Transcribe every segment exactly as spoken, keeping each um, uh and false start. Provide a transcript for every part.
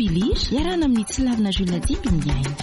filiry iarana amin'ny tsy lavina Jules Nadiby miaina.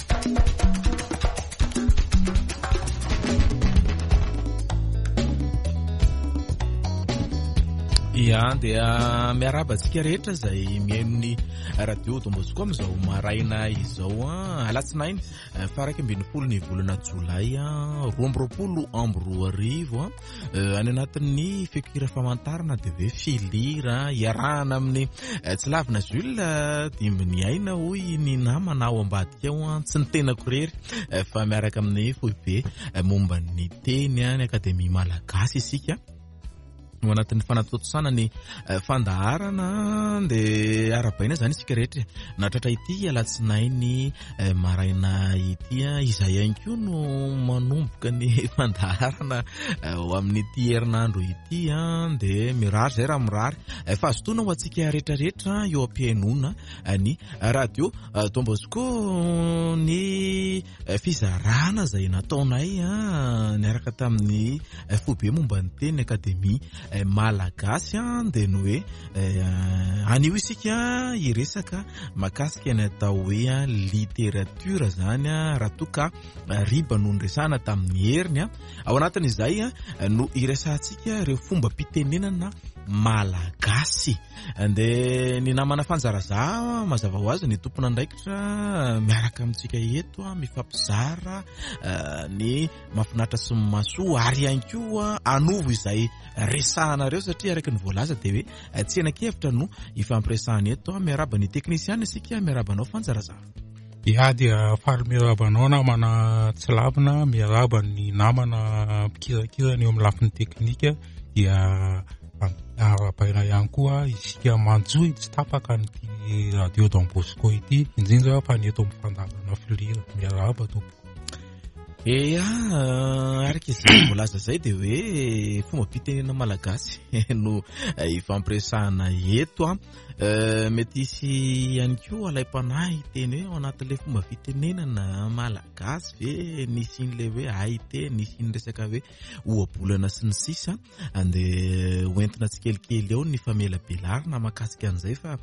Ya dia miarabantsika rehetra izay mihaino ny radio Dombosco amin'izao maraina izao alatsinainy faraka ambin'ny folo ny volana Jolay roa amby roapolo amby roa arivo any anatin'ny fekira famantarana dia hoe filira iarahana amin'ny tsy lavina Jules dimby ny aina hoy ny namana ao ambadika ao tsy ny tenako rery fa miaraka amin'ny foibe momba ny teny ny Akademia Malagasy isika no anatin'ny fanatotosana ny fandaharana dia arabaina zany isika rehetra natratra ity alatsinainy maraina ity izay ihany koa no manomboka ny fandaharana ao amin'ity herinandro ity dia mirary zay raha mirary fa azotoana ho antsika rehetra rehetra eo am-pihainona ny radio Dombosco ny fizarana izay nataonay niaraka tamin'ny foibe momba ny teny Akademia Malagasy dia no hoe anio isika iresaka makasika ny atao hoe literatura zany raha toka riba no niresana tamin'ny heriny ao anatin'izay no iresantsika ireo fomba mpitenenana Malagasy dia ny namana fanjaraza mazava ho azy ny tompona andraikitra miaraka amintsika eto mifampizara ny mahafinaritra sy mahasoa ary ihany koa anovo izay resahanareo satria araka ny voalaza dia hoe tsy enan-kevitra no ifampiresahana eto miaraba ny teknisiana isika miarabanao fanjaraza. Ya dia faly miarabanao namana tsy lavina miaraba ny namana mpikirakirana eo amin'ny lafiny teknika dia arabaina ihany koa isika manjoy tsy tapaka ny radio Dombosco ity indrindra fa ny eto amin'ny fandaharana filira miaraba tompoko. Eya araka izay voalaza zay dia hoe fomba mpitenena Malagasy no ifampiresahana eto mety isy ihany koa alaim-panahy teny hoe ao anatin'ilay fomba fitenenana Malagasy ve nisy in'ilay hoe hay teny nisy iny resaka hoe ohabolana sy ny sisa dia hoentina tsikelikely eo ny famelabelarina makasika an'izay fa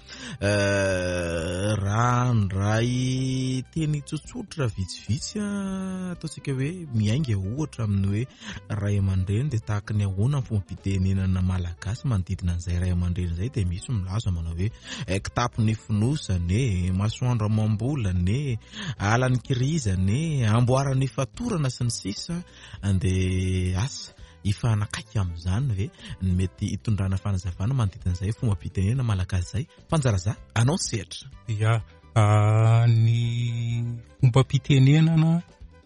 raha ndray teny tsotsotra vitsivitsy ataontsika hoe miainga ohatra amin'ny hoe ray aman-dreny dia tahaka ny ahoana ny fomba mpitenenana Malagasy manodidina an'izay ray aman-dreny izay dia misy milaza manao hoe kitapo ny fonosany masoandro amam-bolany alan'ny kirizany amboarany fatorana sy ny sisa dia asa ifanakaiky amin'izany ve mety hitondrana fanazavana manodidina izay fomba mpitenenana Malagasy zay fanjaraza anao sehatra. Ya ny fomba mpitenenana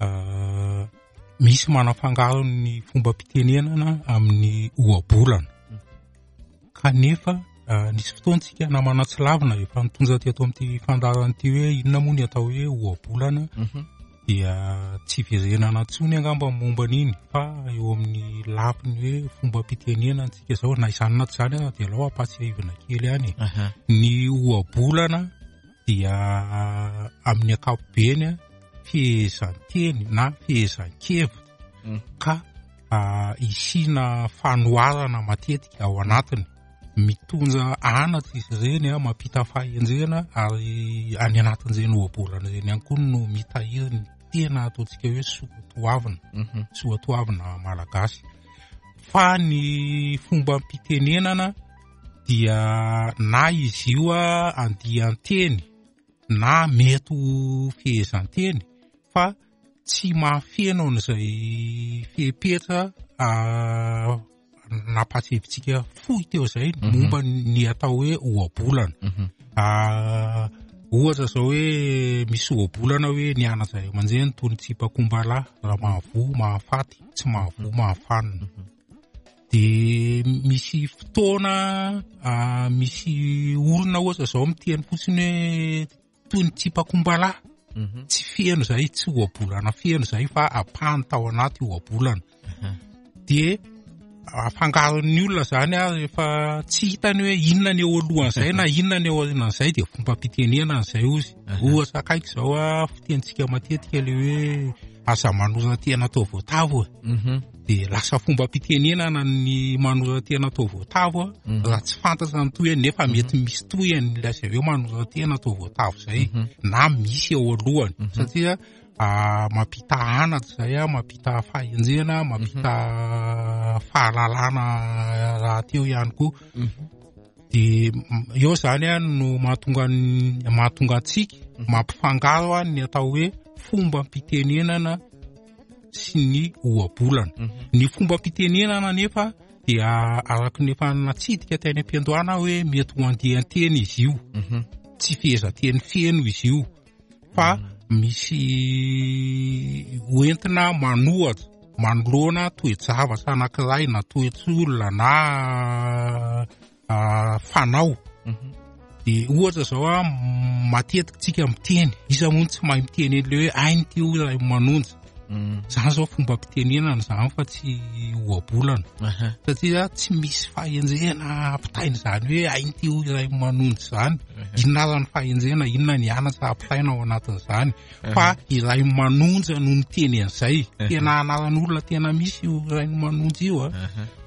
misy manafangaro ny fomba mpitenenana amin'ny ohabolana kanefa nisy fotoantsika namana tsy lavina efa nitonja teto amin'ity fandaharana ity hoe inona moa ny atao hoe ohabolana dia tsy verenana tsony angamba momba an'iny fa eo amin'ny lafiny hoe fomba mpitenenana antsika zao na izany na tsy zany dia lao ampatsiahivana kely ihany ny ohabolana dia amin'ny ankapobeny fihezan-teny na fihezan-kevitra ka isina fanoharana matetika ao anatiny mitonja anatra izy ireny mampita fahenjena ary any anatin'izay ny ohabolana ireny ihany koa no mitahiry ny tena ataontsika hoe soatoavina soatoavina Malagasy fa ny fomba mpitenenana dia na izy io andian-teny na mety fihezan-teny fa tsy mahafeno an'izay fepetra napatsivitsika fohy teo izay momba ny atao hoe ohabolana. Ohatra zao hoe misy ohabolana hoe ny anazay aman-dreny toy ny tsipakombala raha mahavoa mahafaty tsy mahavoa mahafanina dia misy fotoana misy olona ohatra zao miteny fotsiny hoe toy ny tsipakombala tsy feno zay tsy ohabolana feno zay fa apahany tao anaty ohabolana dia afangaron'ny olona zany rehefa tsy hitany hoe inona ny eo alohan'izay na inona ny eo aorianan'izay dia fomba mpitenenana izay ozy ohatra akaiky zao fitentsika matetika le hoe asa manoratena atao voatavo de lasa fomba pitenenana ny manoratena atao voatavo raha tsy fantatra ny toy nefa mety misy toyany lasa aveo manoratena atao voatavo zay na misy eo alohany satria mampita anatra zay a mampita fahenjena mampita fahalalana raha teo ihany koa de eo zany a no mahatonga mahatonga antsika mampifangaro a ny atao hoe fomba pitenenana sy ny ohabolana ny fomba pitenenana nefa dia araka nefa natsidika teny am-piandohana hoe mety ho andehan-teny izy io tsy fehezan-teny feno izy io fa misy hoentina manohatra manoloana toe-javatra anankiray na toe-tsolona na fanao de ohatra zao a matetika tsika miteny iza moa tsy mahay miteny le hoe ainy ty io ray manonja zany zao fomba pitenenana zany fa tsy ohabolana satria tsy misy fahenjena apitaina zany hoe ainy ty io ray manonja zany inona ary ny fahenjena inona ny anatra apitaina ao anatin'izany fa iray manonja no ny teny an'izay tena anaran'olona tena misy io ray manonja io a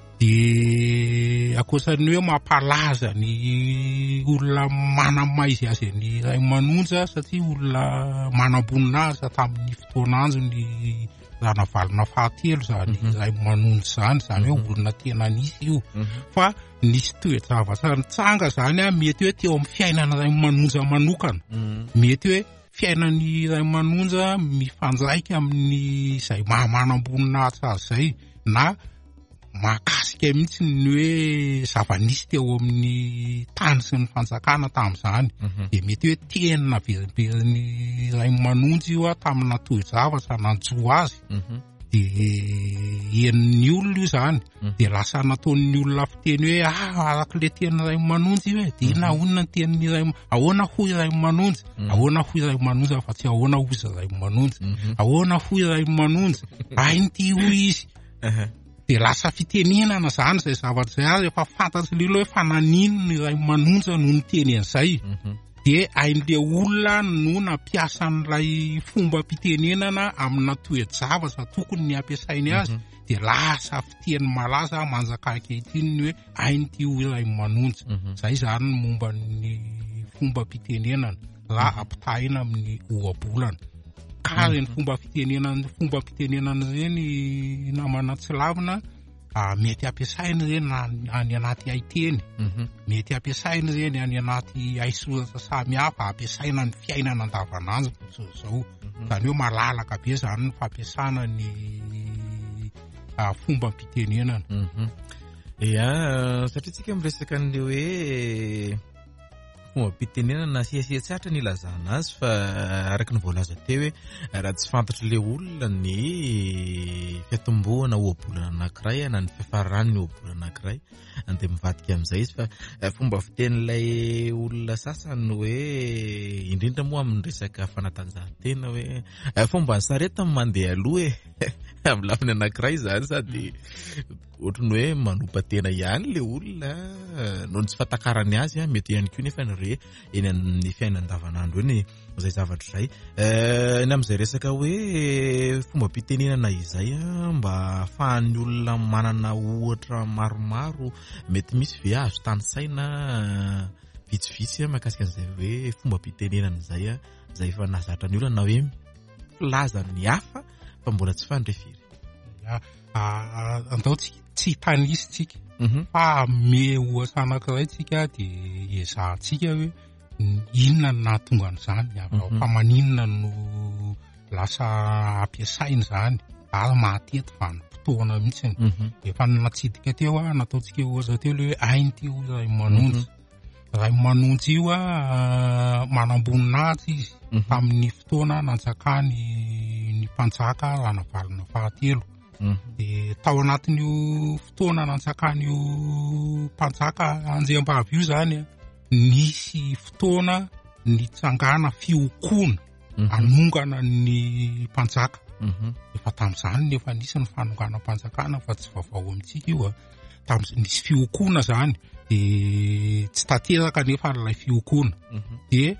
de akoatran'ny hoe mampalaza ny olona manamaizy azy ny ray manonja satria olona manamboninahitra tamin'ny fotoan'andro ny ranavalona fahatelo zany ray manonja zany zany hoe olona tena nisy io fa nisy toe-javatra nitsanga zany a mety hoe teo amin'ny fiainana ray manonja manokana mety hoe fiainan'ny ray manonja mifanjaika amin'ny izay mahamanamboninahitra azy zay na mahakasika mihitsy ny hoe zava-nisy teo amin'ny tany sy ny fanjakana tamin'izany de mety hoe tenina veribery ray manonja io a tamina toe-javatra nanjo azy de hen'ny olona io zany de lasa nataon'ny olona fiteny hoe ah arak'le teny ray manonja io e de inona onona ny tenin'ny ray ahoana hoy ray manonja ahoana hoy ray manonja fa tsy ahoana hoy ray manonja ahoana hoy ray manonja ainy ty hoy izy de lasa fitenenana zany zay zavatra zay ary efa fantatry lilo hoe fananino ny ray manonja no ny teny an'izay de ain'le olona no nampiasan'ilay fomba pitenenana amina toe-javatra tokony ny ampiasainy azy de lasa fiteny malaza manjaka ankehitriny ny hoe ainy ty hoy ray manonja zay zany momba ny fomba pitenenana raha ampitahina amin'ny ohabolana ka reny fomba fitenenana fomba pitenenana reny namana tsy lavina mety ampiasaina reny any anaty haiteny mety ampiasaina reny any anaty haisoratra samihafa ampiasaina ny fiainana andavanandro zao zany hoe malalaka be zany ny fampiasana ny fomba pitenenana ia satria tsika miresaka an'le hoe fomba pitenenana siasiatsatra ny ilazana azy fa araka ny voalaza teo hoe raha tsy fantatra le olona ny fiatomboana ohabolana anankiray na ny fiafarany ny ohabolana anankiray de mivadika amin'izay izy fa fomba fiten'ilay olona sasany hoe indrindra moa amin'ny resaka fanatanjahantena hoe fomba ny sareta mandeha aloha e amin'ny lafiny anankiray zany sady ohatrany hoe manompa tena ihany le olona noho ny tsy fatakarany azy mety ihany koa nefa nyre eny amin'ny fiainana andavanandro eny zay zavatra zay ny amin'izay resaka hoe fomba pitenenana izay mba ahafahan'ny olona manana ohatra maromaro mety misy ve azo tany saina vitsivitsy mahakasika an'izay hoe fomba pitenenana zay zay efa nahazatra ny olona na hoe filaza ny hafa fa mbola tsy fandrefiry andao tsy tanisy tsika fa me ohatra anankiray tsika de ezahantsika hoe inona no nahatonga an'izany fa maninona no lasa ampiasaina zany ary mahatety vanim-potoana mihitsiny efa natsidika teo a nataontsika ohatra teo le hoe ainy ty io ray manonja ray manonja io a manamboninahitra izy tamin'ny fotoana nanjakany ny mpanjaka ranavalona fahatelo de tao anatin'io fotoana nanjakan'io mpanjaka anjeham-bavy io zany nisy fotoana nitsangana fiokoana anongana ny mpanjaka efa tamin'izany nefa nisy ny fanongana mpanjakana fa tsy vaovao amintsika io a tamin'izay nisy fiokoana zany de tsy tanteraka nefa n'ilay fiokoana de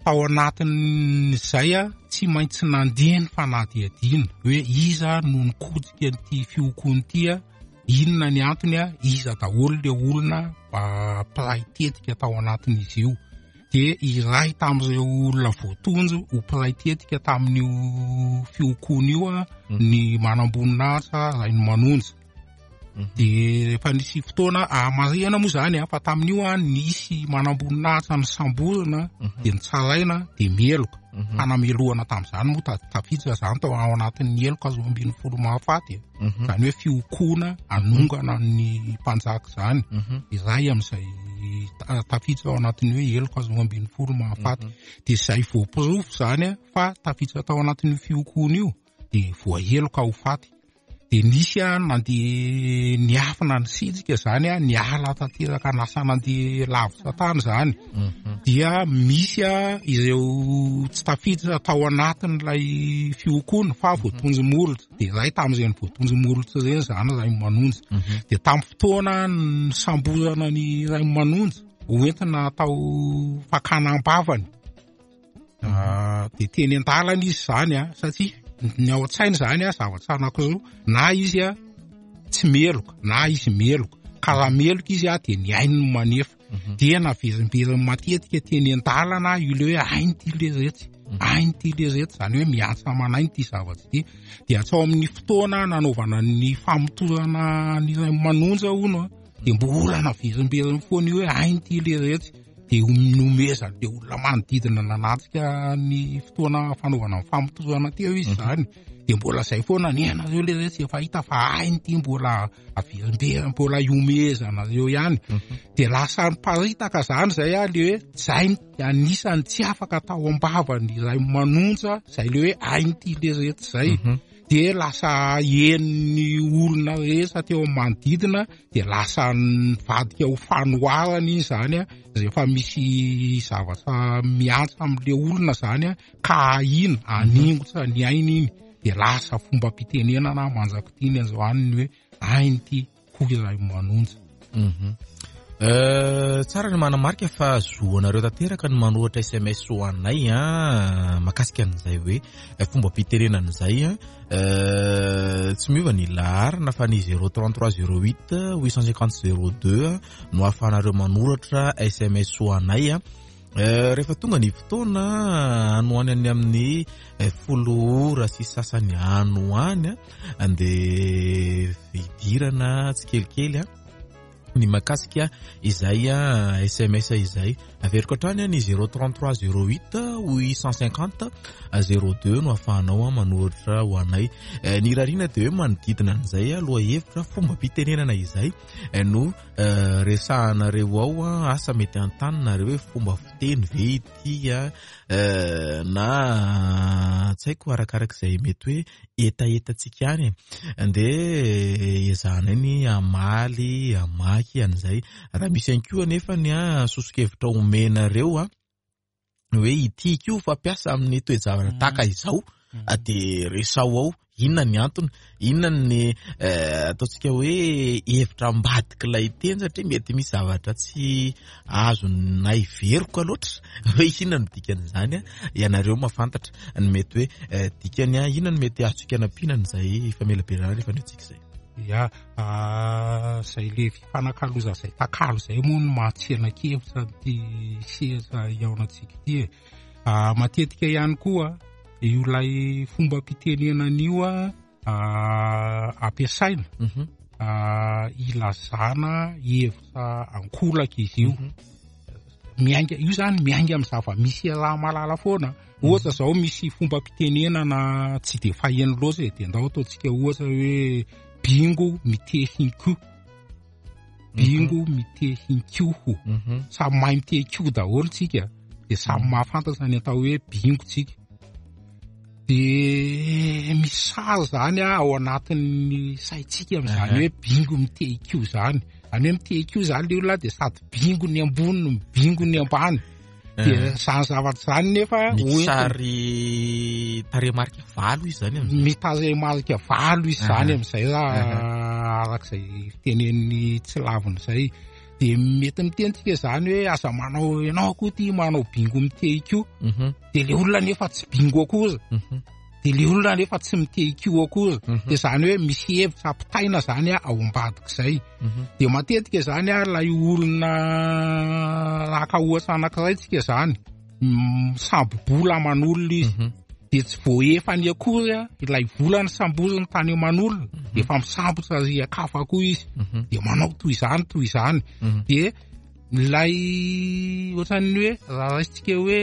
tao anatin'izay a tsy maintsy nandeha ny fanadihadiana hoe iza no nikotsika n'ity fiokoany ity a, inona ny antony a, iza daholo le olona mpiray tetika tao anatin'izy io. De iray tamin'ireo olona voatonjo ho mpiray tetika tamin'io fiokoany io a ny manam-boninahitra Raino Manonja. De rehefa nisy fotoana amarihana moa zany a fa tamin'io a nisy manam-boninahitra ny Samborina de ny Tsaraina de Mieloka. Hanamelohana tamin'izany moa tafiditra zany tao ao anatin'ny eloka roa ambin'ny folo mahafaty. Zany hoe fiokoana anongana ny mpanjaka zany. Iray amin'izay tafiditra ao anatin'ny hoe eloka roa ambin'ny folo mahafaty. De izay voaporofo zany a fa tafiditra tao anatin'ny fiokoana io de voaeloka ho faty. De nisy a nandeha niafina ny sitsika zany a niala tanteraka nasa nandeha lavitra tany zany. Dia misy a ireo tsy tafiditra tao anatin'ilay fiokoana fa voatonjy molotra. De iray tamin'ireny voatonjy molotra ireny zany Raino Manonja. De tamin'ny fotoana ny samborana ny Raino Manonja hoentina tao fakanam-bavany. De teny an-dalana izy zany a satria ny ao an-tsainy zany a zavatra anankiroa, na izy a tsy meloka na izy meloka. Ka raha meloka izy a de ny ainy no manefa. De naverimberiny matetika teny an-dalana ilo hoe ainy ty le retsy, ainy ty le retsy, zany hoe miantsa manainy ty zavatra ty. De atsao amin'ny fotoana nanaovana ny famotorana ny Raino Manonja hono de mbola naverimberiny foana io hoe ainy ty le retsy. De nomeza le olona manodidina nanatrika ny fotoana fanaovana ny famotorana teo izy zany. De mbola zay foana ny anareo le retsy efa hita fa ainy ty mbola averimberiny, mbola iomeza anareo ihany. De lasa niparitaka zany zay a le hoe zay anisany tsy afaka tao am-bava ny Raino Manonja, zay le hoe ainy ty le retsy zay. De lasa en'ny olona rehetra teo manodidina de lasa nivadika ho fanoharana iny zany a rehefa misy zavatra miantsa amin'le olona zany a ka ina aningotra ny ainy iny. De lasa fomba mpitenenana manjakitiny an'izany hoe ainy ty hoy Raino Manonja. Tsara ny manamarika fa zoanareo tanteraka ny manoratra S M S ho anay a makasika an'izay hoe fomba mpitenenana izay a tsy miova ny laharana fa ny zéro trente-trois zéro huit huit cent cinquante zéro deux no ahafahanareo manoratra S M S ho anay a. Rehefa tonga ny fotoana anoany any amin'ny folo ora sy sasany anoany a andeha vidirana tsy kelikely a ny makasika izay a S M S izay averiko hatrany ny zéro trente-trois zéro huit huit cent cinquante zéro deux no ahafahanao manoratra ho anay. Ny rarina de hoe manodidina an'izay aloha hevitra fomba mpitenenana izay no resahanareo ao asa mety antananareo hoe fomba fiteny ve ity a na tsy haiko arakarak'izay mety hoe etaetantsika any. De ezahana ny amaly amaky an'izay raha misy ankoa nefa ny a sosokevitra omenareo a hoe ity iko fampiasa amin'ny toejavatra tahaka izao de resao ao inona ny antony, inona ny ataontsika hoe hevitra ambadika ilay teny satria mety misy zavatra tsy azo na iveriko loatra hoe inona no dikan'izany a ianareo mahafantatra ny mety hoe dikany a inona ny mety azontsika anampiana izay famelabelarana rehefa netsika izay. Ya, zay le fifanakaloza zay takalo zay moa no mahatsenan-kevitra ty seza iaonantsika ty. Matetika ihany koa io lay fomba mpitenenana io a ampiasaina ilazana hevitra ankolaka izy io. Mianga io zany mianga amin'ny zava misy raha malala foana. Ohatra zao misy fomba mpitenenana tsy de faheno loatra de ndao ataontsika ohatra hoe bingo mitehin-ko, bingo mitehin-koho. Samy mahay mitehin-koho daholo tsika de samy mahafantatra ny atao hoe bingo tsika. De misary zany ao anatin'ny saitsika amin'izany hoe bingo mitehin-koho zany. Zany hoe mitehin-koho zany le olona de sady bingo ny ambony bingo ny ambany. De zany zavatra zany nefa misary tarehimarika valo izy zany amin'izay. Mitarehimarika valo izy zany amin'izay raha arak'izay fitenen'ny tsy lavina izay. de mety mitentsika zany hoe aza manao ianao koa ty manao bingo miteiko de le olona nefa tsy bingo akoza de le olona nefa tsy miteiko akoza de zany hoe misy hevitra ampitaina zany ao ambadik'izay de matetika zany a lay olona raka ohatra anankiray tsika zany sambo bola man'olona izy de tsy voefany akory a ilay volany samboziny tany man'olona de efa misambotra ry akafa koa izy de manao toy izany toy izany de lay ohatran'ny hoe raha raisitsika hoe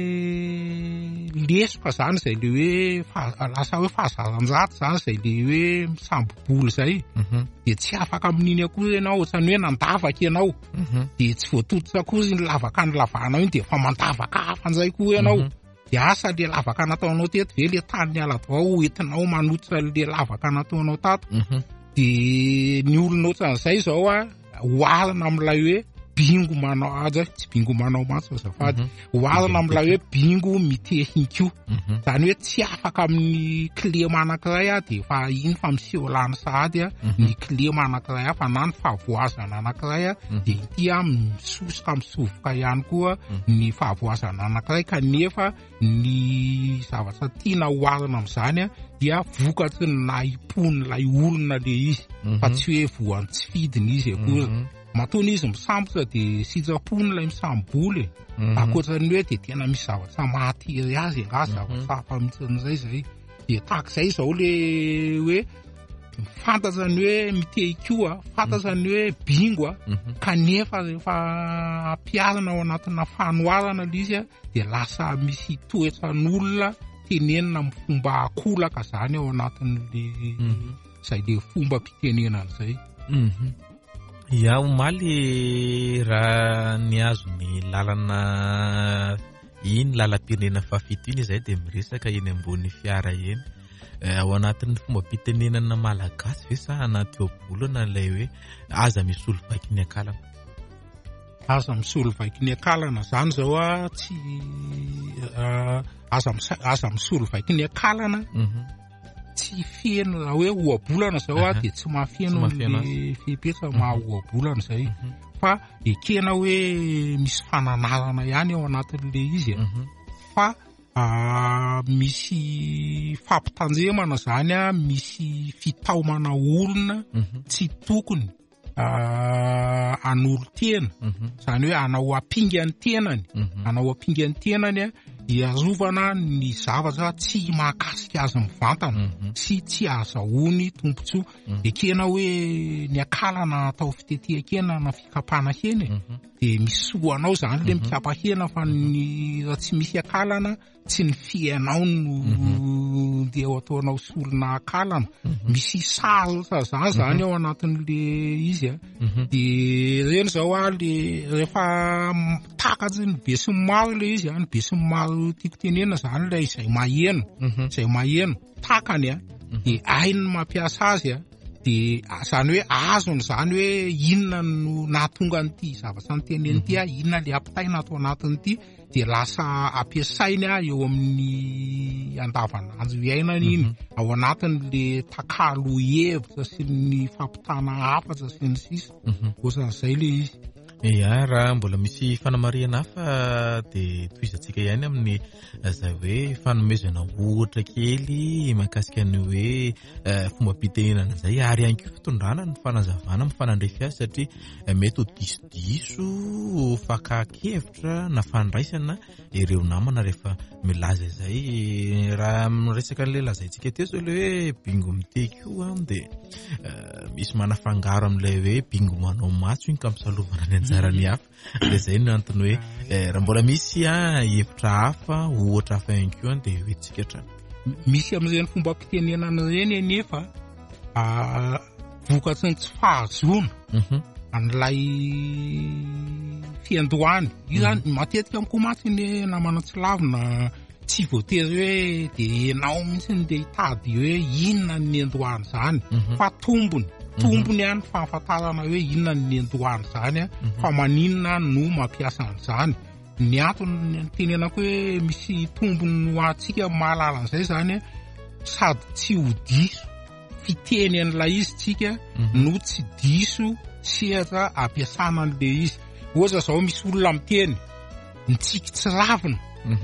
lesoka zany zay le hoe lasa hoe fahazaranjato zany zay le hoe misambo boly zay de tsy afaka amin'iny akory ianao ohatran'ny hoe nandavaka ianao de tsy voatototra akory ny lavaka ny lavanao iny de efa mandavaka hafa an'izay koa ianao de asa le lavaka nataonao teto ve le tany aladao entinao manotra le lavaka nataonao tato de ny olona ohatran'izay zao a oarina amin'ilay hoe bingo manao aja tsy bingo manao matso azafady oarina amin'ilay hoe bingo mitehinko zany hoe tsy afaka amin'ny clé manankiray a de efa iny fa miseho lany sahady a ny clé manankiray a fa na ny fahavoazana anankiray a de ity a misosoka misovoka ihany koa ny fahavoazana anankiray kanefa ny zavatra tiana oarina amin'izany a dia vokatry ny naimpon'ilay olona le izy fa tsy hoe voany tsy fidiny izy akory matony izy misambotra de sitrapony lay misamboly akoatran'ny hoe de tena misy zavatra mahatery azy nga zavatra hafa mitsin'izay zay de tahak'izay zao le hoe fantatra ny hoe miteiko a fantatra ny hoe bingo a kanefa rehefa ampiarina ao anatina fanoarana le izy a de lasa misy toetran'olona tenenina amin'ny fomba akolaka zany ao anatin'le zay le fomba mpitenenana zay ya omaly raha ny azo ny lalana iny lalam-pirenena fafito iny zay de miresaka eny ambony fiara eny ao anatin'ny fomba mpitenenana malagasy ve sa anaty obolana lay hoe aza misolo vaiky ny akalana aza misolo vaiky ny akalana zany zao a tsy aza aza misolo vaiky ny akalana tsy feno raha hoe oabolana zao a de tsy mahafeno le fipetra maha oabolana zay fa ekena hoe misy fananarana ihany ao anatin'le izy fa misy fampitanjemana zany a misy fitaomana olona tsy tokony an'olo-tena zany hoe anao ampingany tenany anao ampingany tenany a iarovana ny zavatra tsy mahakasika azy mivantana sy tsy azahoany tompontsoa ekena hoe ny akalana atao fitetehakena na fikapana hena de misoanao zany le mikapa hena fa ny raha tsy misy akalana tsy ny fiainao no de ataonao solona akalana misy sarotra zany zany ao anatin'le izy a de reny zao a le rehefa takatry ny be sy maro le izy a ny be sy maro tiako tenena zany lay izay maheno izay maheno takany a de ainy mampiasa azy a de zany hoe azony zany hoe inona no nahatonga an'ity zavatra nyteneny ity a inona le ampitaina atao anatin'ity de lasa ampiasainy a eo amin'ny andavanandro iainana iny ao anatin'le takalo hevitra sy ny fampitana hafatra sy ny sisa ohatran'izay le izy ya raha mbola misy fanamarihana hafa de toizantsika ihany amin'ny zay hoe fanomezana ohatra kely mahakasika ny hoe fomba mpitenenana zay ary ihany koa fitondrana ny fanazavana amin'ny fanandrefy azy satria mety ho disodiso fakakevitra na fandraisana ireo namana rehefa milaza izay raha miresaka an'le lazaintsika teo zao le hoe bingo miteiko a de misy manafangaro amin'ilay hoe bingo manao matso iny ka misalovana ny anjarany hafa de zay no antony hoe raha mbola misy a hevitra hafa ohatra hafa ihany koa de hoentsika hatrany misy amin'ireny fomba mpitenenana ireny nefa vokatry ny tsy fahazona an'ilay fiandohany io zany matetika mikomatsy ny namana tsy lavina tsy voatery hoe de enao mihitsy de hitady hoe inona ny andohany zany fa tombony tombony ihany fahafantarana hoe inona ny andohany zany a fa maninona no mampiasa an'izany ny antony tenenako hoe misy tombony ho antsika mahalala an'izay zany a sady tsy ho diso fiteny an'ilay izy tsika no tsy diso sehatra ampiasana an'le izy. Ohatra zao misy olona miteny ny tsiky tsy lavina.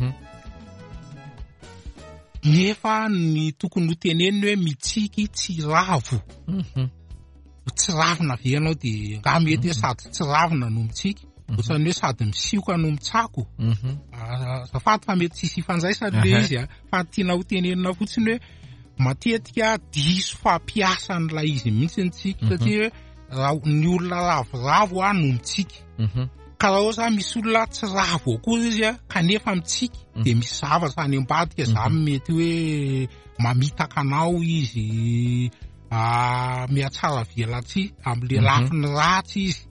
Nefa ny tokony ho teneniny hoe mitsiky tsy ravo. Tsy ravina ve ianao de nga mety hoe sady tsy ravina no mitsiky. Ohatrany hoe sady misioka no mitsako. Azafady fa mety tsisy ifanjaisany le izy a. Fa tiana ho tenenina fotsiny hoe matetika diso fampiasan'ilay izy mihitsy ny tsiky satria raha ny olona ravoravo a no mitsiky. Ka raha ohatra misy olona tsy ravo ao koa izy a kanefa mitsiky de misy zavatra any ambadika zany mety hoe mamitaka anao izy mihatsara velatsy am'le lafiny ratsy izy.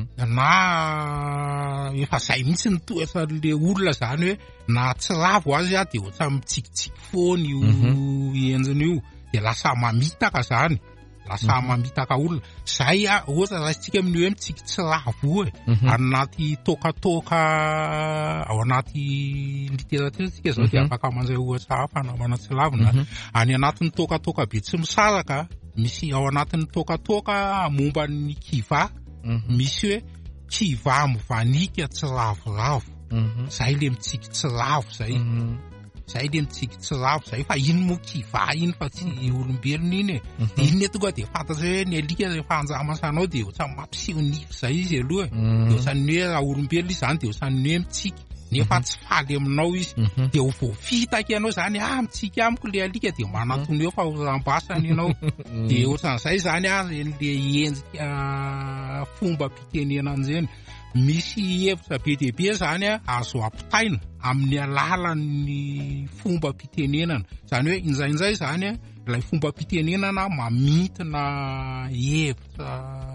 Na efa zay mihitsy ny toetran'le olona zany hoe na tsy ravo azy a de ohatra mitsikitsiky foana io enjiny io de lasa mamitaka zany. Lasa mamitaka olona. Zay a ohatra raisitsika amin'ny hoe mitsiky tsy ravo e. Anaty tokatoka ao anaty literatura tsika zao de afaka manjay ohatra hafa na mana tsy lavina. Any anatin'ny tokatoka be tsy misaraka misy ao anatin'ny tokatoka momba ny kiva. Misy hoe kiva mivanika tsy ravoravo. Zay le mitsiky tsy ravo zay. Zay le mitsiky tsy ravo zay fa iny mo kiva iny fa tsy olombelona iny e. Iny tonga de fantatra hoe ny alika rehefa anjamasanao de ohatrany mampiseho nify zay izy aloha. De ohatrany hoe raha olombelona izy zany de ohatrany hoe mitsiky. Nefa tsy faly aminao izy. De ho voafitaka ianao zany ah mitsiky amiko le alika de manatony eo fa rambasany ianao. De ohatran'izay zany a le endrika fomba mpitenena an'izany. Misy hevitra be dia be zany a azo ampitaina amin'ny alalan'ny fomba mpitenenana. Zany hoe indraindray zany a ilay fomba mpitenenana mamintina hevitra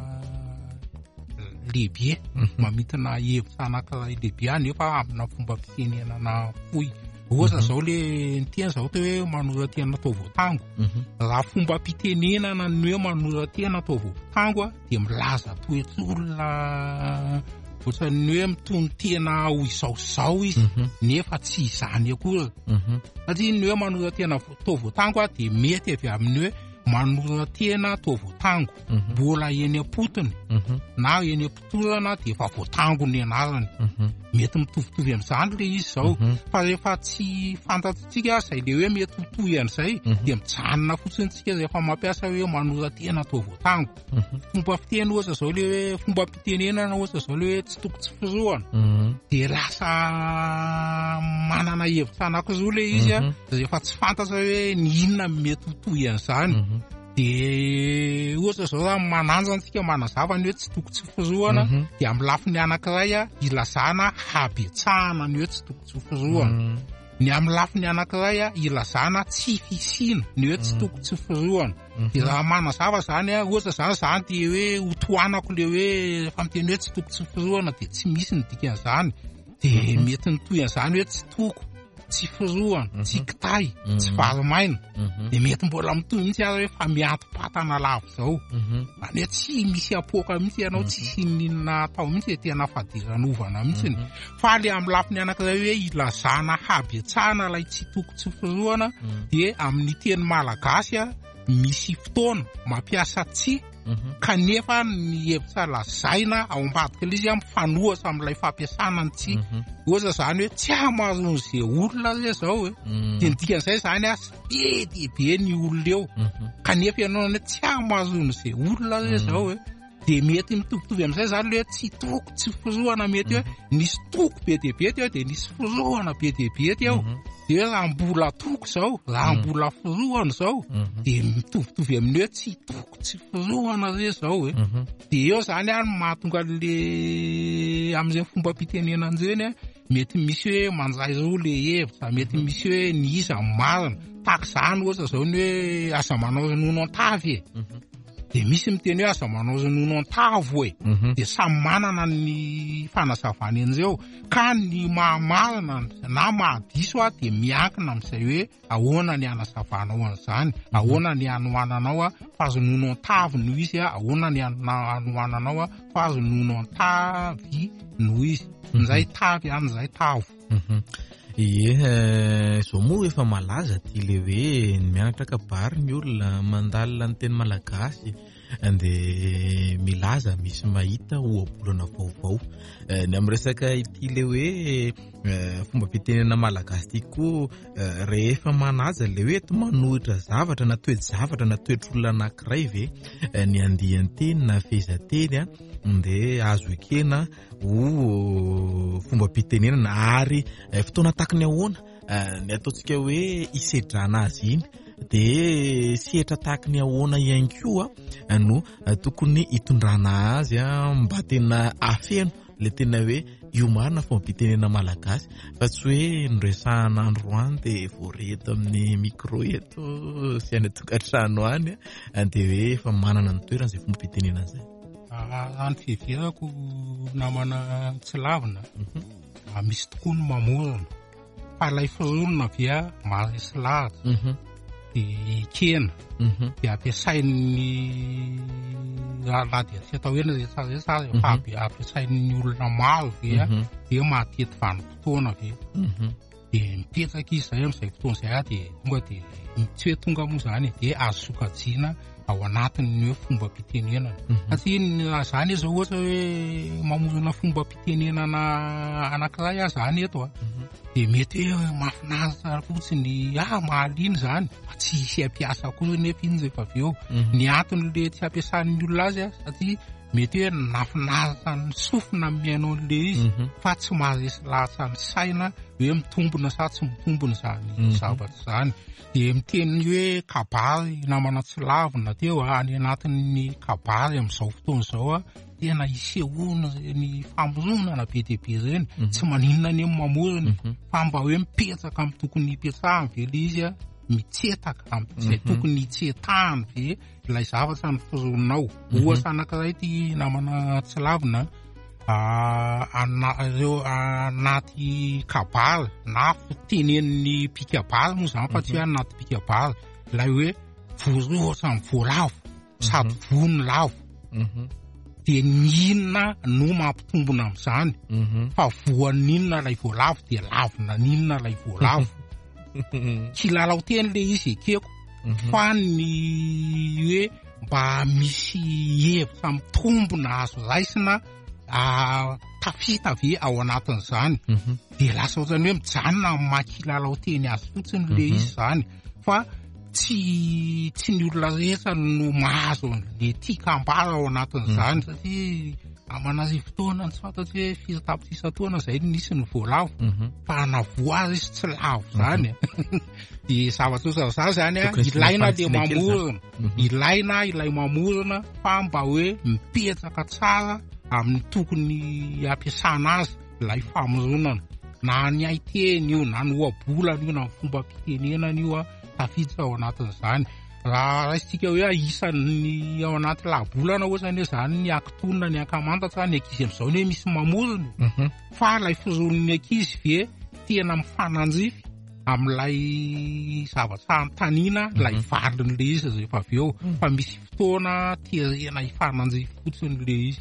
lehibe. Mamintina hevitra anankiray lehibe nefa amina fomba mpitenenana fohy. Ohatra zao le ntena zao te hoe manoratena atao voatango. Raha fomba mpitenenana ny hoe manoratena atao voatango a de milaza toetr'olona ohatrany hoe mitony tena ho izaozao izy nefa tsy izany akory. Satria ny hoe manoratena atao voatango a de mety avy amin'ny hoe manoratena atao voatango mbola eny am-potony na eny am-pitorana de efa voatango ny anarany. Mety mitovitovy amin'izany le izy zao. Fa rehefa tsy fantatsika zay le hoe mety ho toy an'izay de mijanona fotsiny tsika rehefa mampiasa hoe manoratena atao voatango. Fomba fiteny ohatra zao le hoe fomba mpitenenana ohatra zao le hoe tsy toko tsy firohana de lasa manana hevitra anankiroa le izy a rehefa tsy fantatra hoe ny inona mety ho toy an'izany. De ohatra zao raha mananja antsika manazava ny hoe tsy toko tsy firohana de amin'ny lafiny anankiray a ilazana habetsahana ny hoe tsy toko tsy firohana. Ny amin'ny lafiny anankiray a ilazana tsy fisina ny hoe tsy toko tsy firohana. De raha manazava zany a ohatra zany zany de hoe ho toanako le hoe rehefa miteny hoe tsy toko tsy firohana de tsy misy ny dikan'izany. De mety ny toy an'izany hoe tsy toko tsy firohana, tsy kitay, tsy varimaina. De mety mbola mitoy mihitsy ary hoe fa miantom-patana lavo zao. Zany hoe tsy misy apoka mihitsy ianao tsy sinina atao mihitsy tena fadiran'ovana mihitsy. Fa le amin'ny lafiny anankiray hoe ilazana habetsahana ilay tsy toko tsy firohana de amin'ny teny malagasy a misy fotoana mampiasa tsy kanefa ny hevitra lazaina ao ambadika ilay izy a mifanohitra amin'ilay fampiasana ny tsy. Ohatra zany hoe tsy hamaroany izay olona re zao e. De ny dikan'izay zany a be dia be ny olona eo kanefa ianao hoe tsy hamaroany izay olona re zao e. De mety mitovitovy amin'izay zany le hoe tsy toko tsy firohana mety hoe nisy toko be dia be teo de nisy firohana be dia be teo. De raha mbola toko zao raha mbola firohana zao de mitovitovy amin'ny hoe tsy toko tsy firohana re zao e. De eo zany a mahatonga le amin'izay fomba mpitenena an'izany a mety misy hoe mandray roa le hevitra, mety misy hoe ny iza marina. Tahaka izany ohatra zao ny hoe aza manao ronono an-tavy e. De misy miteny hoe aza manao ronono an-tavo e. De samy manana ny fanazavany an'izao. Ka ny mahamarina na mahadiso a de miankina amin'izay hoe ahoana ny anazavanao an'izany, ahoana ny anohananao a fa ronono an-tavo no izy a, ahoana ny anohananao a fa ronono an-tavy no izy. Nizay tavy an'izay tavo. Ie, zao moa efa malaza ty le hoe mianatra kabary ny olona mandalina ny teny malagasy de milaza misy mahita ohabolana vaovao. Ny amin'ny resaka ity le hoe fomba fitenena malagasy ity koa rehefa manaja le hoe eto manohitra zavatra na toe-javatra na toetr'olona anankiray ve ny andian-teny na fehezan-teny de azo ekena ho fomba fitenenana ary fotoana takiny ahoana ny ataontsika hoe isedrana azy iny de sehatra tahaka ny ahoana ihany koa no tokony hitondrana azy mba tena afeno le tena hoe io marina fomba fitenena malagasy fa tsy hoe noresahana andro any de voareto amin'ny micro eto sy any tokantrano any de hoe efa manana ny toerana zay fomba fitenena zay. Any fiheverako namana tsy lavina misy tokoa ny mamorona fa ilay fiorona via maharesy lahatra de kena de ampiasain'ny raha dia tsy atao hoe resaresa fa ampiasain'ny olona maro via dia mahatety vanim-potoana ve de mipetraka izy zay amin'izay fotoana izay de tonga de tsy hoe tonga moa zany de azo sokajiana ao anatin'ny hoe fomba fitenenana satria zany zao ohatra hoe mamorona fomba fitenenana anankiray azy zany eto de mety hoe mahafinaritra fotsiny ah mahaliana zany fa tsy hisy ampiasa koa nefa iny rehefa avy eo ny antony le tsy ampiasan'ny olona azy satria mety hoe nafinaritra ny sofina miainao le izy fa tsy maharesy lahatra ny saina hoe mitombona sa tsy mitombona zany zavatra zany. De miteny hoe kabary namana tsy lavina teo any anatin'ny kabary amin'izao fotoana zao tena isehoana ny famoronana be dia be ireny tsy maninona ny mamorona fa mba hoe mipetraka amin'ny tokony hipetrahany ve le izy mitsetaka amin'izay tokony hitsetahany ve ilay zavatra ny fironao. Ohatra anankiray ty namana tsy lavina ireo anaty kabary na fitenen'ny pikabary moa zany fa tsy hoe anaty pikabary ilay hoe vorohatra amin'ny voalavo sady vony lavo de ninona no mampitombona amin'izany fa voaninona ilay voalavo de lavina ninona ilay voalavo kilalao teny le izy ekeko fa ny hoe mba misy hevitra mitombona azo raisina tafita ve ao anatin'izany de lasa ohatrany hoe mijanona makilalao teny azy fotsiny le izy zany fa tsy tsy ny olona rehetra no mahazo le tiakambara ao anatin'izany satria amanazy fotoana tsy fantatry hoe firy tapitrisa-taona zay nisy ny voalavo fa navoary izy tsy lavo zany de zavatra ohatr'izany zany ilaina le mamorona ilaina ilay mamorona fa mba hoe mipetraka tsara amin'ny tokony ampiasana azy ilay famoronana na ny aiteny io na ny ohabolana io na ny fomba fitenenana io tafiditra ao anatin'izany. Raha raisitsika hoe isan'ny ao anaty labolana ohatrany hoe zany ny akitonina ny akamantatra ny ankizy amin'izao ny hoe misy mamorona fa ilay firon'ny ankizy ve tena mifananjify amin'ilay zavatra antaniana ilay valiny le izy rehefa avy eo fa misy fotoana terena hifananjify fotsiny le izy.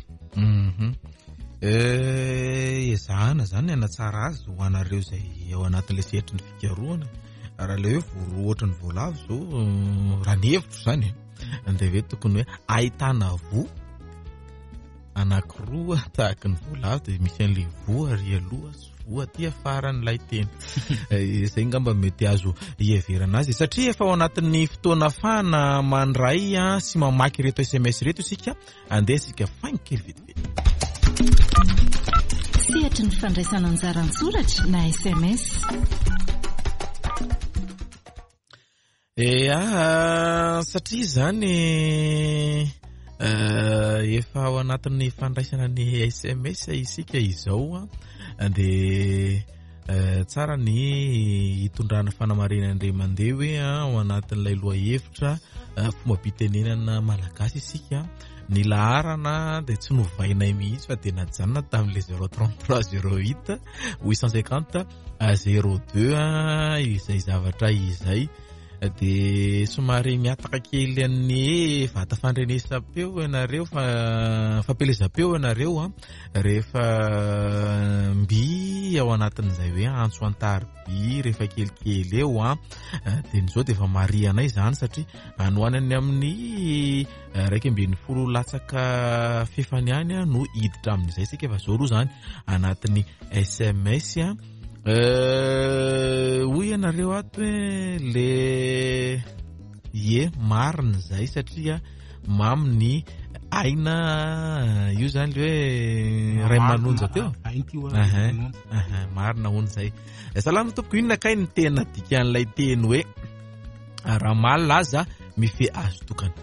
Ezahana zany anatsara azy ho anareo zay ao anatin'ilay sehatry ny fikarohana raha le hoe vorohatra ny voalavo zao raha ny hevitro zany de hoe tokony hoe ahitana vo anankiroa tahaka ny voalavo de misy an'ilay vo ary aloha sy vo aty afara n'ilay teny zay ngamba mety azo hiheverana azy satria efa ao anatin'ny fotoana fahana mandray sy mamaky reto S M S reto isika andeha isika fainy kely vetivety. Sehatry ny fandraisana anjara an-tsoratra na S M S. Ea satria zany efa ao anatin'ny fandraisana ny S M S isika izao de tsara ny hitondrana fanamarinan'ire mandeha hoe ao anatin'ilay lohahevitra fomba fitenenana malagasy isika ny laharana de tsy novainay mihitsy fa de najanona tamin'le zéro trente-trois zéro huit huit cent cinquante zéro deux izay zavatra izay de somary miataka kely amin'ny vata fandrenesam-peo ianareo fa fampelezam-peo ianareo a rehefa mby ao anatin'izay hoe antso antariby rehefa kelikely eo a de nizao de efa marianay zany satria anoanany amin'ny raika ambin'ny folo latsaka fefany any no hiditra amin'izay sika efa zao aloha zany anatin'ny S M S a hoy ianareo ato hoe le ye marina zay satria maminy aina io zany le hoe ray manonja teo marina hony zay salama tompoko inona kay ny tena dikan'ilay teny hoe raha malaza mife azo tokana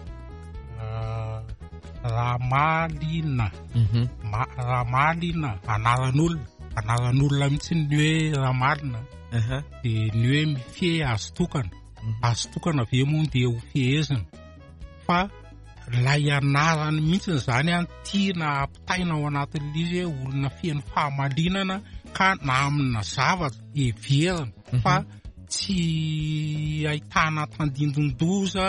raha malina raha malina anaran'olona anaran'olona mihitsy ny hoe raha malina de ny hoe mifie azo tokana azo tokana ave moa de ho fihezina fa lay anarany mihitsy zany an tiana apitaina ao anatin'izy hoe olona fieny fahamalinana ka na amina zavatra everana fa tsy ahitana tandindondoza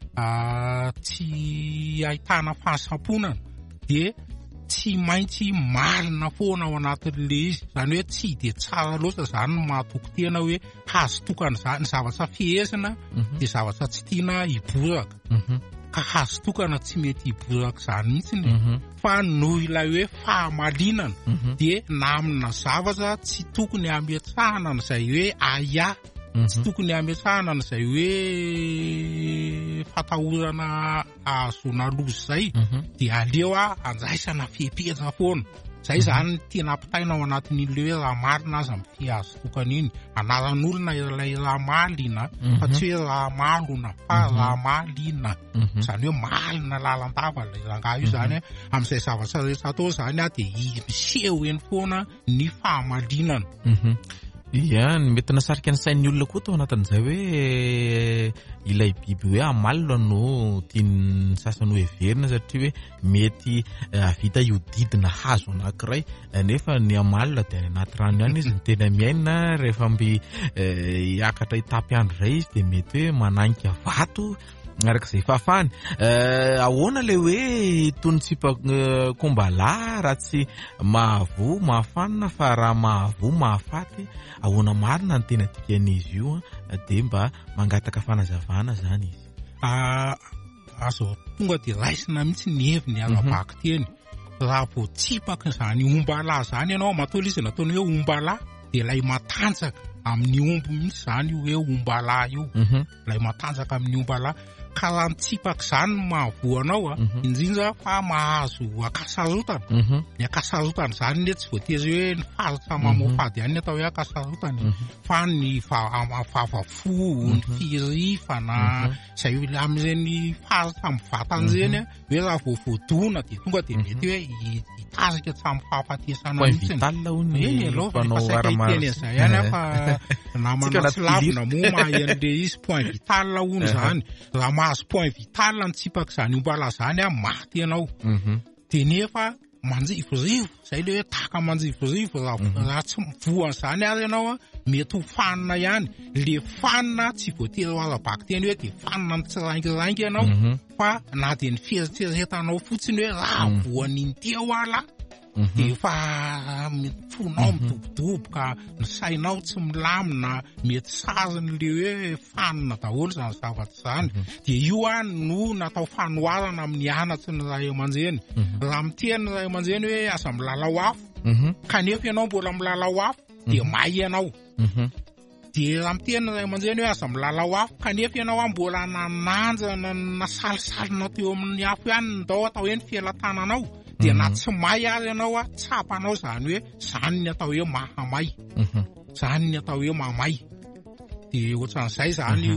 tsy ahitana fahasamponana de tsy maintsy malina foana ao anatin'le izy zany hoe tsy de tsara loatra zany mahatoky tena hoe hazo tokana zany zavatra fihezana de zavatra tsy tiana hiboraka ka hazo tokana tsy mety hiboraka zany mihitsy fa noho ilay hoe fahamalinana de na amina zavatra tsy tokony ametrahana n'izay hoe aya tsy tokony ametrahana n'izay hoe fatahorana azona loza zay de aleo a anjaisana fehpetra foana zay zany tena apitaina ao anatin'ile hoe raha marina aza mifehy azo tokana iny anaran'olona ilay raha malina fa tsy hoe raha malona fa raha malina zany hoe malina lalandava lay rangaha io zany amin'izay zavatra rehetra atao zany a de miseho eny foana ny fahamalinana ia ny mety nasarika ny sain'ny olona koa tao anatin'izay hoe ilay biby hoe amalina no tiany sasany ho everina satria hoe mety avita iodidina hazo anankiray nefa ny amalina de any anaty rano ihany izy ny tena miaina rehefa mby hiakatra hitapy andro zay izy de mety hoe mananika vato araka izay fahafahany ahoana le hoe tony tsipa kombala raha tsy mahavo mahafanina fa raha mahavo mahafaty ahoana marina ny tena dikan'izy io de mba mangataka fanazavana zany izy azo tonga de raisina mihitsy ny heviny azavaky teny raha vo tsipaka zany ombala zany ianao matola izy nataony hoe ombala de lay matanjaka amin'ny omby mihitsy zany hoe ombala io lay matanjaka amin'ny ombala ka raha mitsipaka zany mahavoanao a indrindra fa mahazo akasarotana ny akasarotana zany le tsy voatery hoe ny faritra mamofady ihany atao hoe akasarotana fa ny vavafo ny firifana zay amin'ireny faritra mivatan'ireny hoe raha vo voadona de tonga de mety hoe hitarika hatramin'ny fahafatesana mihitsy zay ihany fa namana tsy lavina moa mahay an'le izy point vital hono zany raha mahazo point vital ny tsipaka zany ombala zany a maty ianao de nefa manjivorivo zay le hoe taka manjivorivo raha tsy voany zany ary ianao a mety ho fanina ihany le fanina tsy voatery ho arabaky teny hoe de fanina ny tsiraingiraingy ianao fa na de ny fieritreretanao fotsiny hoe raha voany inteo ala de fa fonao midobodoboka ny sainao tsy milamina mety saziny le hoe fanina daholo zany zavatra zany de io a no natao fanoharana amin'ny anatry ny ray aman-dreny raha miteny ny ray aman-dreny hoe aza milalao afo kanefa ianao mbola milalao afo de may ianao de raha miteny ny ray aman-dreny hoe aza milalao afo kanefa ianao a mbola nananjana nasalisalina teo amin'ny afo ihany ndao atao hoe ny fialan-tananao de na tsy may ary ianao a tsapanao zany hoe zany ny atao hoe mahamay zany ny atao hoe mamay de ohatran'izay zany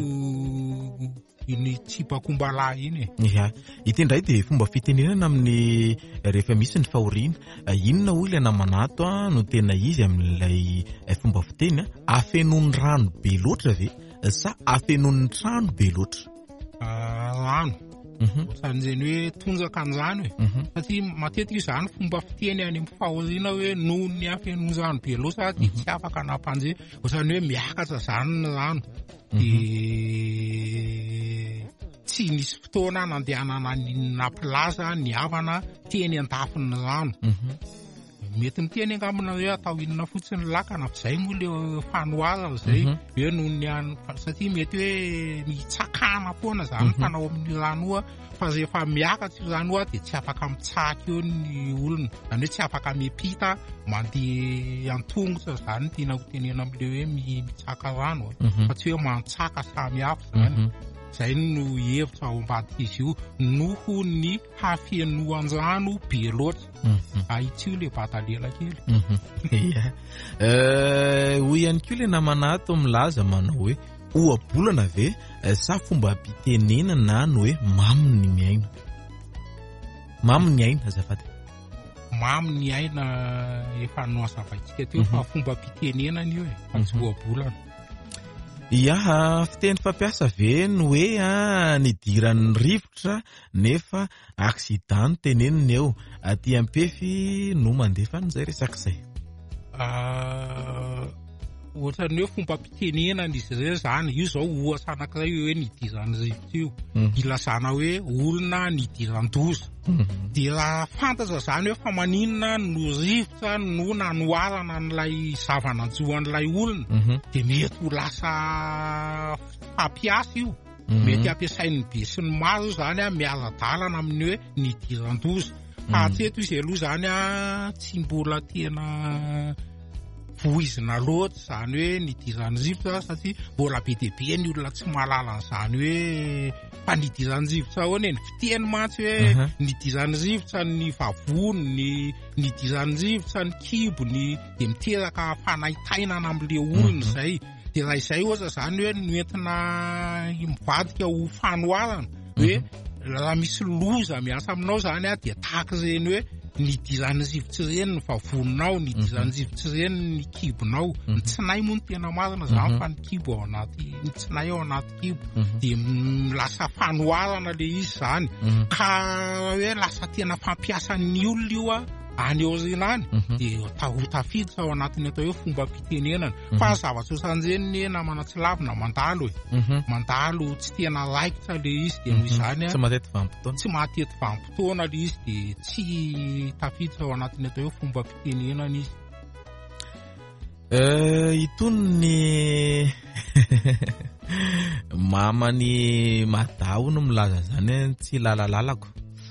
iny tsipakombala iny ia ity indray de fomba fitenenana amin'ny rehefa misy ny fahoriana inona hoy ilay namanato a no tena izy amin'ilay fomba fiteny a afenon'ny rano be loatra ve sa afenon'ny trano be loatra rano ohatran'izany hoe tonjaka an'izany hoe satria matetika io zany fomba fiteny any amin'ny fahoriana hoe noho ny afenon'ny be loatra de tsy afaka nampanjea ohatrany hoe miakatra zany ny rano de tsy nisy fotoana nandehanana naplaza ny havana teny an-tafin'ny rano. Mety miteny angambona hoe atao inona fotsiny lakana zay moa le fanoharana zay hoe noho ny any satria mety hoe mitsakana foana zany fanao amin'ny ranoa fa rehefa miakatra io ranoa dia tsy afaka mitsaka eo ny olona zany hoe tsy afaka miampita mandeha an-tongotra zany tiana ho tenena am'le hoe mitsaka rano fa tsy hoe mantsaka samy hafa zany. Zay no hevitra ao ambadika izy io noho ny hafenoan-drano be loatra ahitsio le bata lela kely. Ho ihany koa le namana ato milaza manao hoe ohabolana ve sa fomba mpitenena na no hoe mamy ny miaina. Mamy ny aina azafady. Mamy ny aina efa no azavaitsika teo fa fomba mpitenenana io e fa tsy ohabolana. Ia, fiteny fampiasa ve no hoe nidiran'ny rivotra nefa accident teneniny eo aty ampefy no mandefa n'izay resak'izay. Ohatrany hoe fomba mpitenenana izy ireo zany io zao ohatra anankiray hoe nidiran'ny rivotra io ilazana hoe olona nidiran-doza. Dia raha fantatra zany hoe fa maninona no rivotra no nanoharana n'ilay zavananjohan'ilay olona dia mety ho lasa fampiasa io. Mety ampiasain'ny be sy ny maro zany miala-dalana amin'ny hoe nidiran-doza. Fa hatreto izy aloha zany tsy mbola tena voizina loatra zany hoe nidiran'ny rivotra satria mbola be dia be ny olona tsy mahalala an'izany hoe fa nidiran'ny rivotra ahoana eny fiteny mantsy hoe nidiran'ny rivotra ny vavony ny nidiran'ny rivotra ny kibony dia miteraka fanaitainana amin'le olona izay. Dia raha izay ohatra zany hoe noentina mivadika ho fanoharana hoe raha misy loza miasa aminao zany dia tahaka ireny hoe nidiran'ny rivotra ireny ny vavoninao, nidiran'ny rivotra ireny ny kibonao. Ny tsinay moa ny tena marina zany fa ny kibo ao anaty ny tsinay ao anaty kibo dia lasa fanoharana le izy zany ka hoe lasa tena fampiasan'ny olona io any aoriana any dia tafiditra ao anatiny atao hoe fomba mpitenenana. Fa zavatra ohatran'ireny namana tsy lavina mandalo e mandalo tsy tena raikitra le izy dia noho izany tsy matety vanim-potoana tsy matety vanim-potoana le izy dia tsy tafiditra ao anatiny atao hoe fomba mpitenenana izy. Itony ny mamany Madao no milaza zany tsy lalalalako.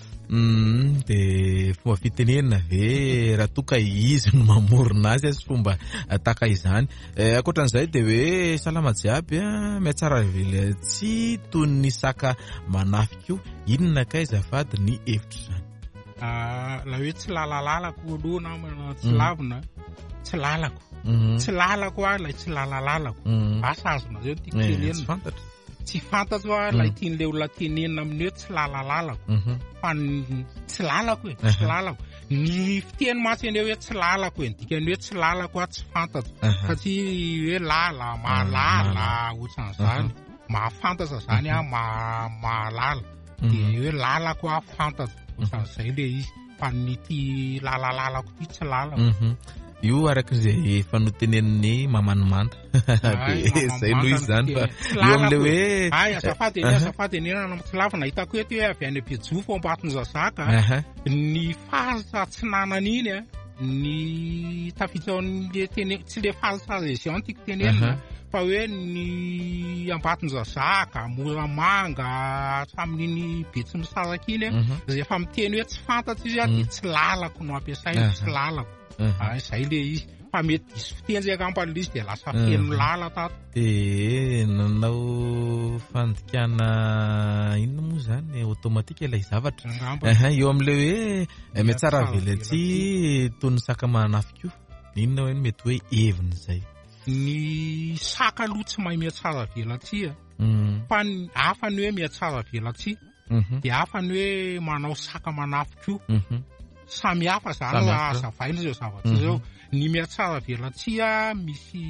Dia fomba fitenenana ve raha toa ka izy no mamorona azy sy fomba taka izany. Ankoatran'izay dia hoe salama jiaby miatsara vele tsy toy ny saka manafika io inona kay azafady ny hevitra zany. Raha hoe tsy lalalalako aloha namana tsy lavina tsy lalako tsy lalako ah ilay tsy lalalalako asa azonareo ny tiako tenenina tsy fantatro ah ilay tian'ilay olona tenenina amin'ny hoe tsy lalalalako fa tsy lalako e tsy lalako ny fiteny mantsy eny hoe tsy lalako e dikany hoe tsy lalako ah tsy fantatro satria hoe lala mahalala ohatran'izany mahafantatra zany ah mahalala dia hoe lalako ah fantatro ohatran'izay le izy fa ny ty lalalalako ty tsy lalako. Io arak'izay efa noteneniny mamany manta zay noho izy zany fa eo am'le hoe ay azafady eny azafady eny ana tsy lavina hitako eto hoe avy any Bejofo Ambatonzazaka ny faritra tsy nanana iny a ny tafiditra ao n'le tene tsy le faritra région tiako tenenina fa hoe ny Ambatonzazaka Moramanga hatramin'iny Betsimisaraka iny rehefa miteny hoe tsy fantatra izy a dia tsy lalako no ampiasaina tsy lalako. Izay le izy fa mety diso fiteny angambany le izy dia lasa feno lala tato. Dia nanao fandikana inona moa zany automatika ilay zavatra eo amin'le hoe miatsara veletsy toy ny saka manafika io inona hoe mety hoe heviny izay. Ny saka aloha tsy mahay miatsara velatsia fa hafa ny hoe miatsara velatsia dia hafa ny hoe manao saka manafika io. Samy hafa zany azavaina ireo zavatra ireo. Ny miatsara velatsia misy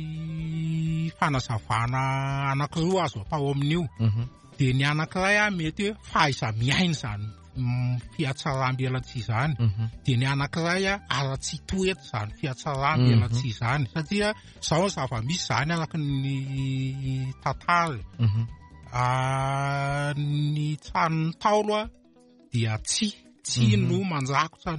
fanazavana anankiroa azo atao amin'io. Dia ny anankiray mety hoe fahaiza-miaina zany fiatsaram-belatsia zany. Dia ny anankiray ara-tsy toetra zany fiatsaram-belatsia zany satria zao zava-misy zany araka ny tantara. ny tsanony taolo a dia tsy tsy no manjakotra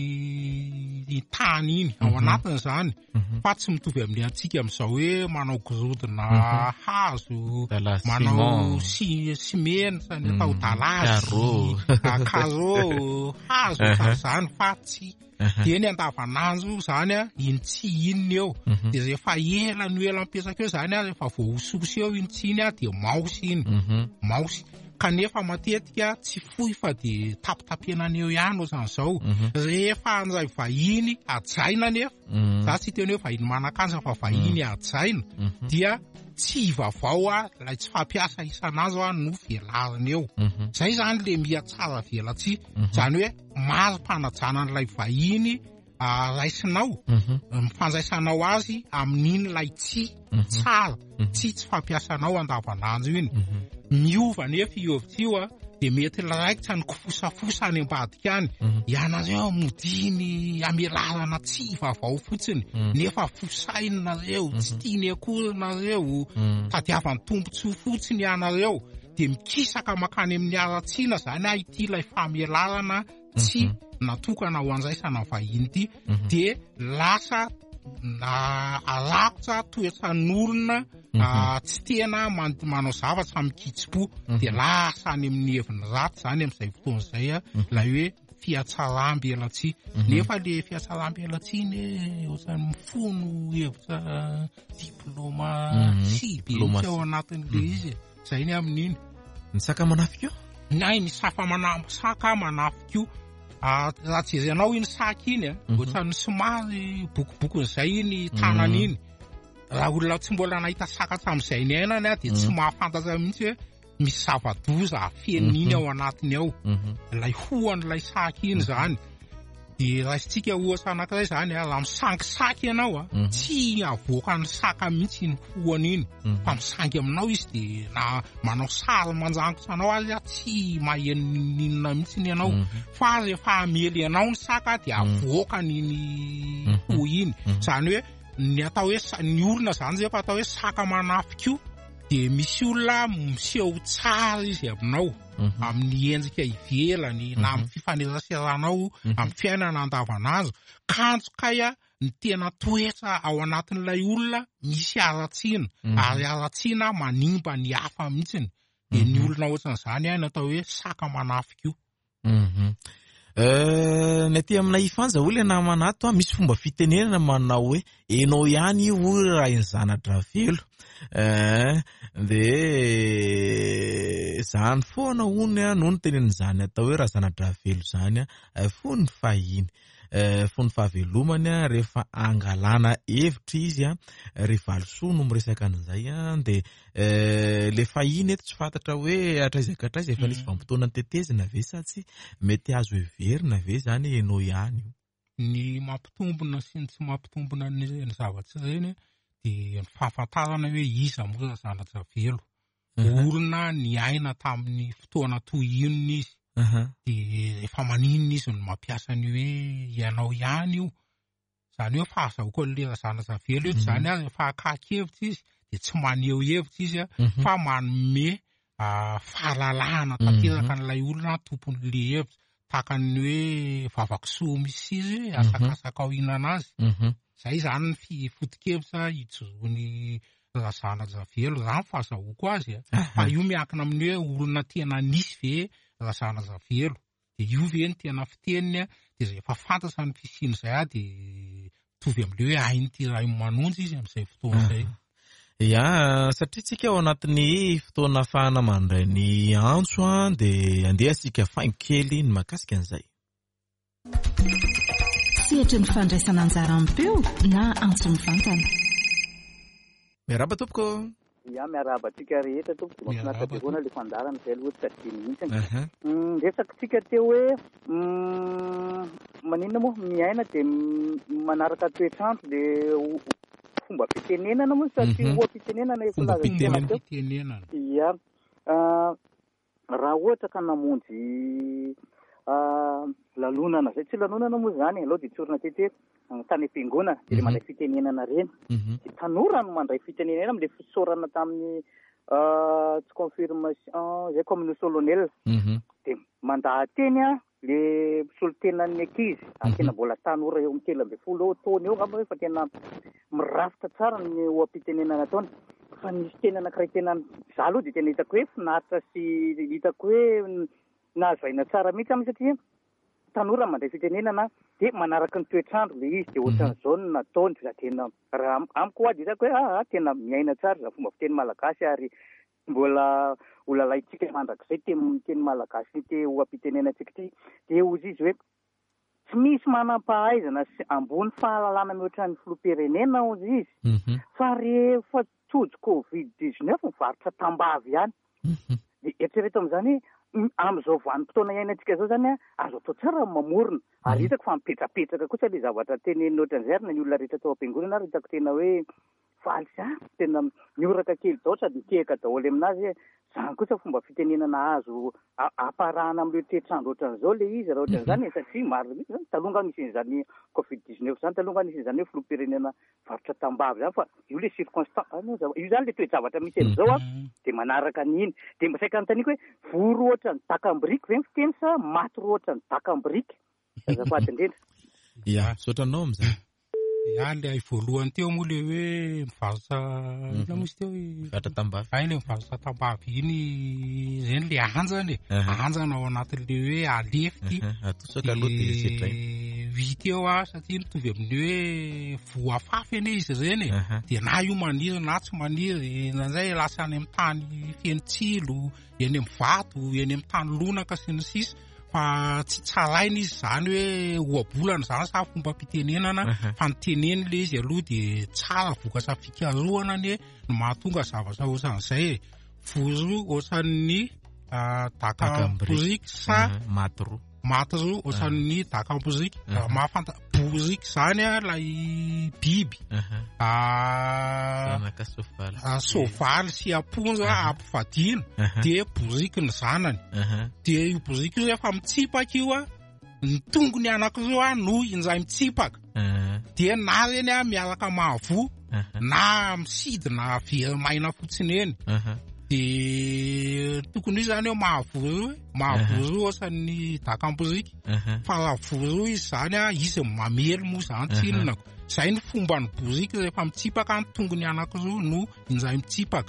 ny tany iny ao anatiny zany fa tsy mitovy amin'ny antsika amin'izao hoe manao gorodona hazo, manao simena zany atao dalazy, carreau, hazo zany fa tsy dia ny andavanandro zany a iny tsy inony eo dia rehefa ela no ela mipetraka eo zany a rehefa voaososy eo iny tsy iny a dia maosy iny maosy kanefa matetika tsy fohy fa dia tapitapenana eo ihany ohatran'izao rehefa an'izay vahiny ajaina nefa za tsy teny hoe vahiny manan-kansa fa vahiny ajaina dia tsy vavao a ilay tsy fampiasa isan'andro a no velariny eo zay zany le mihatsara velatsy zany hoe mari-panajana n'ilay vahiny raisinao mifandraisanao azy amin'iny lay tsy tsara tsy tsy fampiasanao andavanandro iny miova nefa iovy io a dia mety raikitra ny kifosafosa any ambadika any ianareo modiny amelarana tsy vavao fotsiny nefa fosainy nareo tsy tiany akory nareo tadiavany tombontsoa fotsiny ianareo dia mikisaka makany amin'ny aratsiana zany a ity ilay famelarana tsy natokana ho anjaisana vahiny ity dia lasa arakotra toetran'olona tsy tena manao zavatra mikitsipo dia lasa any amin'ny heviny raty zany amin'izay fotoana izay a ilay hoe fiatsaram-belatsy nefa le fiatsaram-belatsy iny ohatran'ny mifono hevitra diplôma sy be tsy ao anatin'le izy zay ny amin'iny ny saka manafika io nay ny safa saka manafika io raha jerenao iny saka iny a ohatran'ny somary bokobokon'izay iny tanany iny raha olona tsy mbola nahita saka hatramin'izay ny ainany a dia tsy mahafantatra mihitsy hoe misy zava-doza afenina iny ao anatiny ao ilay hoan'ilay saka iny zany dia raisitsika ohatra anankiray zany a raha misangisaky ianao a tsy avoaka ny saka mihitsy ny hoany iny fa misangy aminao izy dia na manao sary manjangotra anao azy a tsy maheninina mihitsy ny ianao fa rehefa amely ianao ny saka dia avoaka n'iny ho iny zany hoe ny atao hoe ny olona zany rehefa atao hoe saka manafika io dia misy olona miseho tsara izy aminao amin'ny endrika ivelany na amin'ny fifaneraseranao amin'ny fiainana andavanandro kanjo kaya ny tena toetra ao anatin'ilay olona misy aratsiana ary aratsiana manimba ny hafa mihitsiny dia ny olona ohatran'izany a natao hoe saka manafika io ny aty amina ifanja olona namanato a misy fomba fitenenana manao hoe enao ihany io raha iny zanadra velo dia zany foana hony a no ny teneniny zany atao hoe raha zanadra velo zany a fony fahiny fony fahavelomany a rehefa angalana hevitra izy a rehefa alisoa no miresaka an'izay a dia le fahiny eto tsy fantatra hoe atraizaka atraiza efa nisy vanim-potoana tetezina ve sa tsy mety azo heverina ve zany enao ihany io ny mampitombona sy ny tsy mampitombona ny zavatra ireny dia ny fahafantarana hoe iza moa zanadra velo olona ny aina tamin'ny fotoana toy inona izy dia efa maninona izy no mampiasa ny hoe ianao ihany io zany hoe fahazahoako an'le zanadra velo eto zany a rehefa akakevitra izy dia tsy maneho hevitra izy a fa manome fahalalahana tanteraka n'ilay olona tompon'le hevitra tahaka ny hoe vavakisoa misy izy hoe asakasaka ao ihinana azy zay zany ny foto-kevitra hijoroany zanadra velo zany fahazahoako azy a fa io miankina amin'ny hoe olona tena nisy ve zanadra velo dia io ve ny tena fiteniny a dia rehefa fantatra ny fisiany izay a dia mitovy amin'le hoe hain'ity ray manonjy izy amin'izay fotoana izay ia satria tsika ao anatin'ny fotoana fahana mandray ny antso a dia andeha sika faingo kely ny mahakasika an'izay sehatra ny fandraisana anjara ampeo na antso mivantana miaraba tompoko ia miaraba tsika rehetra tompoko mahafinaritra be foana le fandarana izay aloha tsy tadiny mihitsiny resaka tsika teo hoe maninona moa miaina dia manaraka toetrandro dia fomba fitenenana moa satria oa fitenenana efa laza fitenenana ia raha ohatra ka namonjy lalonana zay tsy lanonana moa zany aloha dia tsorina tety tany am-piangonana dia le mandray fitenenana reny dia tanora no mandray fitenenana amin'le fisaorana tamin'ny tsy confirmation zay comme nous solonel de mandahateny a le solitenan'ny ankizy tena mbola tanora eo amin'ny telo amby folo taona eo ngamba hoe fa tena mirafitra tsara ny oam-pitenenana ataony fa nisy tena anankiray tena za aloha de tena hitako hoe finaritra sy hitako hoe nahazaina tsara mihitsy aminy satria tanora mandray fitenenana de manaraka ny toetrandro le izy de ohatran'izao no nataony za tena raha amiko hoady hitako hoe ah tena miaina tsara za fomba fiteny malagasy ary mbola olalaitsika mandrakizay teny teny malagasy te oam-pitenenantsika ty de ozy izy hoe tsy misy manam-pahaizana sy ambony fahalalana mihoatran'ny filoham-pirenena ozy izy fa rehefa tojo covid dix-neuf mivarotra tambavy ihany de eritrereto amin'izany amin'izao vanim-potoana iainantsika zao zany a azo atao tsara mamorona ary hitako fa mipetrapetraka kosa le zavatra teneniny ohatran'izay ary na ny olona rehetra tao am-piangonana ary hitako tena hoe faly za tena mioraka kely dao sady mitehaka daholo aminazy zany kosa fomba fitenenana azo aparahana amin'le toetrandro ohatran'izao le izy raha ohatran'izany satria maro mihitsy zany talonga nisin'izany covid dix-neuf zany talonga nisin'izany hoe filoham-pirenena varotra tambavy zany fa io le circonstance io zany le toe-javatra misy amin'izao a de manaraka an'iny de masaika anontaniako hoe voro ohatran'ny takambriky ve ny fiteny sa maty ro ohatran'ny takambriky azafady indrindra ia sotranao am'izay ya le ay voalohany teo moa le hoe mivarotra ina misy teo varotra tambavy ay le mivarotra tambavy iny zany le anjany anjana ao anatin'le hoe alefy atosaka aloha de setray vita eo a satria mitovy amin'ny hoe voafafy ane izy reny de na io maniry na tsy maniry nanzay lasa any amin'ny tany feno tsilo eny amin'ny vato eny amin'ny tany lonaka sy ny sisa fa tsy tsaraina izy zany hoe oabolana zany sa fomba fitenenana fa niteneny le izy aloha de tsara vokatra fikarohana ane no mahatonga zavatra ohatran'izay voro ohatran'ny dakamborika sa matro matro ohatran'ny dakamborika mahafanta borika zany a lay biby soavaly sy amponja ampifadina de borika ny zanany de io borika io rehefa mitsipaka io a ny tongony anankiroa a no injay mitsipaka de na reny a miaraka mahavo na misidina very maina fotsiny eny de tokony izy zany eo mahavoro mahavoro ohatran'ny dakamborika fa raha voro izy zany a izy mamely moa zany tsinonako zay ny fomba ny borika rehefa mitsipaka ny tongony anankiroa no injay mitsipaka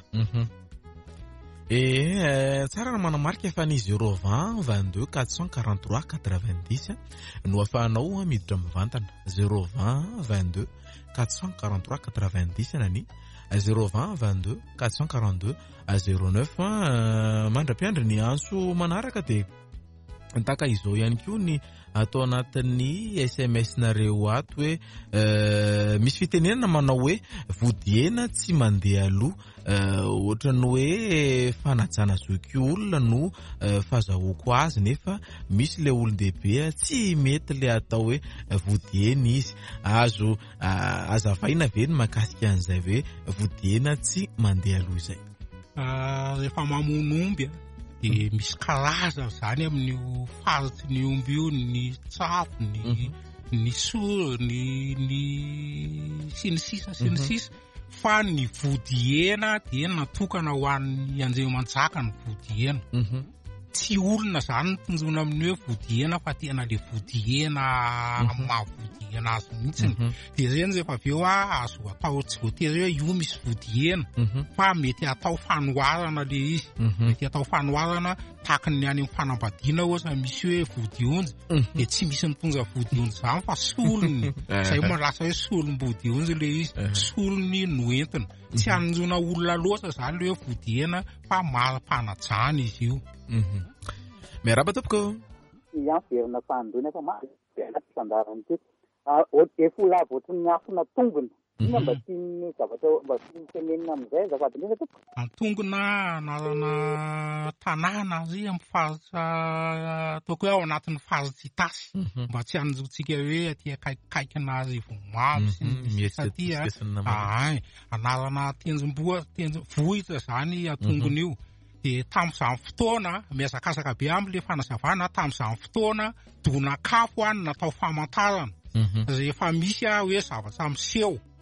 et tsara na manamarika fa ny zéro vingt vingt-deux quatre cent quarante-trois quatre-vingt-dix no afahanao miditra mivantana zéro vingt vingt-deux quatre cent quarante-trois quatre-vingt-dix nani zéro vingt vingt-deux quatre cent quarante-deux zéro neuf mandra-piandry ny antso manaraka de taka izao ihany koa ny atao anatin'ny S M S nareo ato hoe misy fitenenana manao hoe vodiena tsy mandeha aloha ohatrany hoe fanajana zoky olona no fahazahoako azy nefa misy le olon-dehibe tsy mety le atao hoe vodiena izy azo azavaina ve ny mahakasika an'izay hoe vodiena tsy mandeha aloha izay rehefa mamono omby de misy karaza zany amin'io faritsy ny omby io ny tsafo ny ny soro ny ny sy ny sisa sy ny sisa fa ny vodiena de natokana ho an'ny Andriamanjaka ny vodiena tsy olona zany ny tonjona amin'ny hoe vodiena fa tena le vodiena mahavodiena azy mihitsiny de zany rehefa avy eo a azo atao tsy voatery hoe io misy vodiena fa mety atao fanoharana le izy mety atao fanoharana tahaka ny any amin'ny fanambadiana ohatra misy hoe vodiondry de tsy misy mitondra vodiondry zany fa solony zay malasa hoe solom-bodiondry le izy solony no entina tsy anjona olona loatra zany le hoe vodiena fa mari-panajana izy io miaraba tompoko ia verina fandona fa maro verina fandarany ty efa lava ohatry ny afona tongony ina mba tiany zavatra mba tiany tenenina am'izay zavady ndreka tompoko antongona anarana tanàna zy amin'ny faritra ataoko hoe ao anatin'ny faritsy tasy mba tsy anjotsika hoe aty akaikikaikina azy vomamo sy satria ay anarana tenjom-boa tenjo-vohitra zany antongony io de tamin'izany fotoana miazakazaka be amin'le fanazavana tamin'izany fotoana donakafo any natao famantarana rehefa misy a hoe zavatra miseho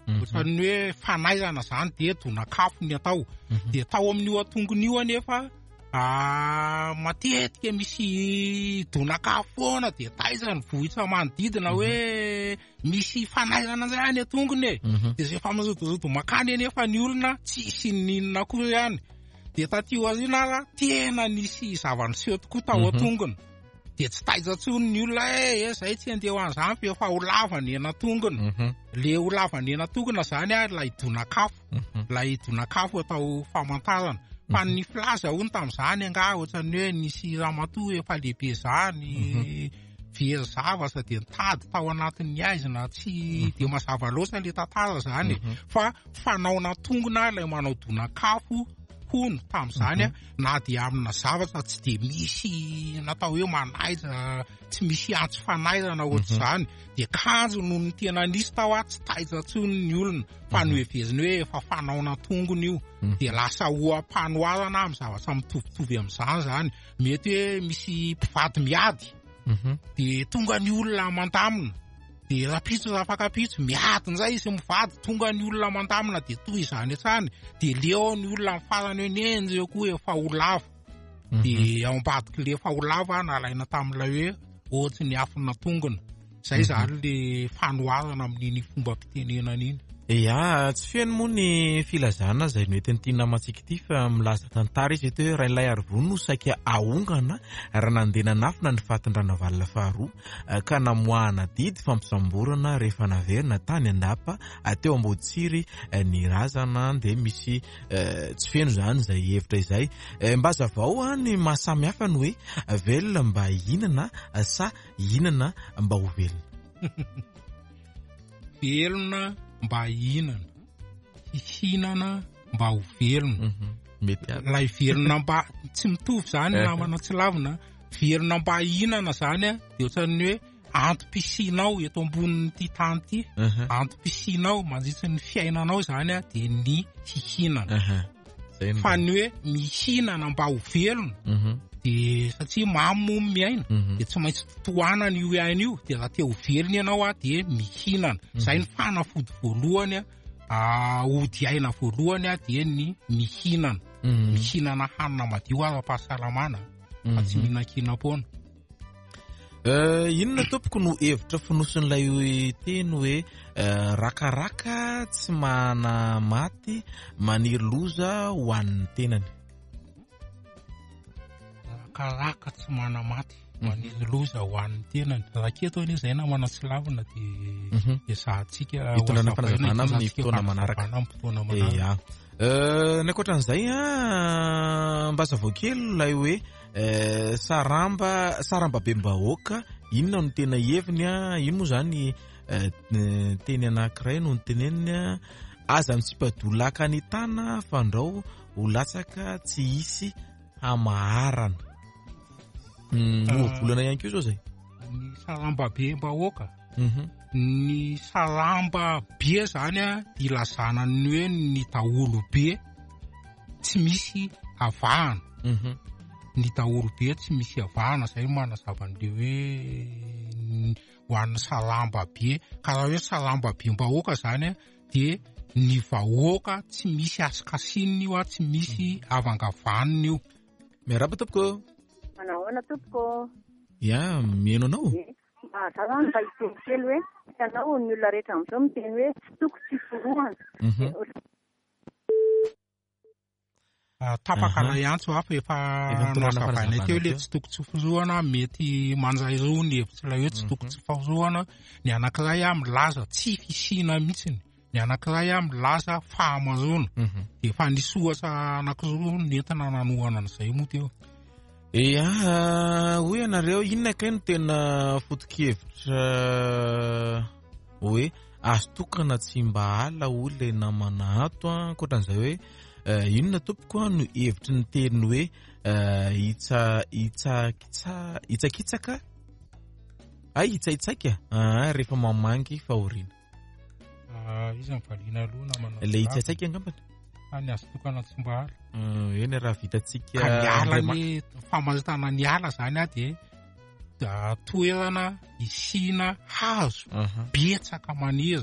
ohatrany hoe fanaizana zany de donakafo ny atao de tao amin'io atongony io anefa matetika misy donakafo foana de taizany vohitra manodidina hoe misy fanaizana zany atongony e de zay fa mazotozoto makany anefa ny olona tsisy ninona koa ihany de tatio azy nara tena nisy zavaniseho tokoa tao atongony de tsy taiza tsony ny olona e zay tsy andeha ho an'izany fa efa ho lavany ena tongony le ho lavany ena tongona zany a lay donakafo lay donakafo atao famantarana fa ny filaza hony tamin'izany anga ohatrany hoe nisy ramatoa efa lehibe zany very zava sady nitady tao anatin'ny aizina tsy de mazava loatra le tantara zany fa fanaona tongona lay manao donakafo hony tamin'izany na de amina zavatra tsy de misy natao hoe manaiza tsy misy antso fanaizana ohatr'izany de kanjo no ny tena nisy tao a tsy taiza tsony ny olona fa no heveziny hoe efa fanaona tongony io de lasa hoam-panoarana amin'ny zavatra mitovitovy amin'izany zany mety hoe misy mpivady miady de tonga ny olona mandamina de rapitso rafakapitso miadin'izay izy mivady tonga ny olona mandamina de toy izany hatrany de leo ny olona mifarany hoe nenjy eo koa efa ho lava de ao ambadiky le efa ho lava nalaina tamin'ilay hoe ohatsy ny afina tongona zay zany le fanoarana amin'iny fomba mpitenenana iny. Ya tsy feno moa ny filazana zay noetiny tia namatsika ity fa milaza tantara izy eto hoe railay Arivony no saika ahongana raha nandeha nanafina ny fatin-drana valina faharoa ka namoahana didy fampisamborana rehefa naverina tany andapa ateo Ambohitsiry ny razana de misy tsy feno zany zay hevitra izay mbaza vao ny mahasamy hafa ny hoe velona mba hinana sa hinana mba ho velona. Velona mba hinana hihinana mba ho velona lay velona mba tsy mitovy zany namana tsy lavina velona mba hinana zany a de ohatrany hoe antom-pisinao eto ambonin'ity tany ity antom-pisinao mandritsy ny fiainanao zany a de ny hihinana fa ny hoe mihinana mba ho velona de satria mamy miaina de tsy maintsy totoanana io ihany io de raha te ho velona ianao a de mihinana zay ny fanafody voalohany a ody aina voalohany a de ny mihinana mihinana hanina madio ara-pahasalamana fa tsy mihinan-kina-pona. Inona tompoko no hevitra fonosin'ilay teny hoe rakaraka tsy mana maty maniry loza ho an'ny tenany. Rakaraka tsy mana maty maniry loza ho an'ny tenany raketo anie zay namana tsy lavina de esahantsika hitondrana fanazavana amin'ny fotoana manaraka. Ny ankoatran'izay a mbaza voakely lay hoe saramba saramba bembahoaka inona no tena heviny a ino moa zany teny anankiray no teneniny aza mitsipadolaka ny tana fandrao ho latsaka tsy hisy hamaharana. Volana ihany koa zao zay ny saramba bembahoaka ny saramba be zany a de ilazana ny hoe ny daholo be tsy misy avahana ny daholo be tsy misy avahana zay manazava an'le hoe ho an'ny saramba be ka raha hoe saramba bembahoaka zany a de ny vahoaka tsy misy asikasininy io a tsy misy avangavaniny io. Miaraba tompoko. Manahoana tompoko? Ya mihaino anao? Zaho mba hiteny kely hoe itanao ny olona rehetra amin'izao miteny hoe toko tsy forohana. Tapaka ihantso hafa efa nazavaina teo le tsy toko tsy forohana mety manjay roa ny hevitsilay hoe tsy toko tsy forohana. Ny anankiray a milaza tsy fisina mihitsiny, ny anankiray a milaza fahamarona de efa nisy ohatra anankiroa nentina nanohana an'izay moa teo. Eya hoe anareo inona kay no tena foto-kevitra hoe azo tokana tsy mba ala olona namana ato ankoatran'izay hoe inona tompoko no hevitry ny teny hoe hitsakitsaka ay hitsaitsaka rehefa mamangy fahoriana. Izy mivaliana aloha namana le hitsaitsaka angambany any azo tokana tsy mba ala eny raha vitatsika ka miala ny famaritana ny ala zany a de toerana isina hazo betsaka maniry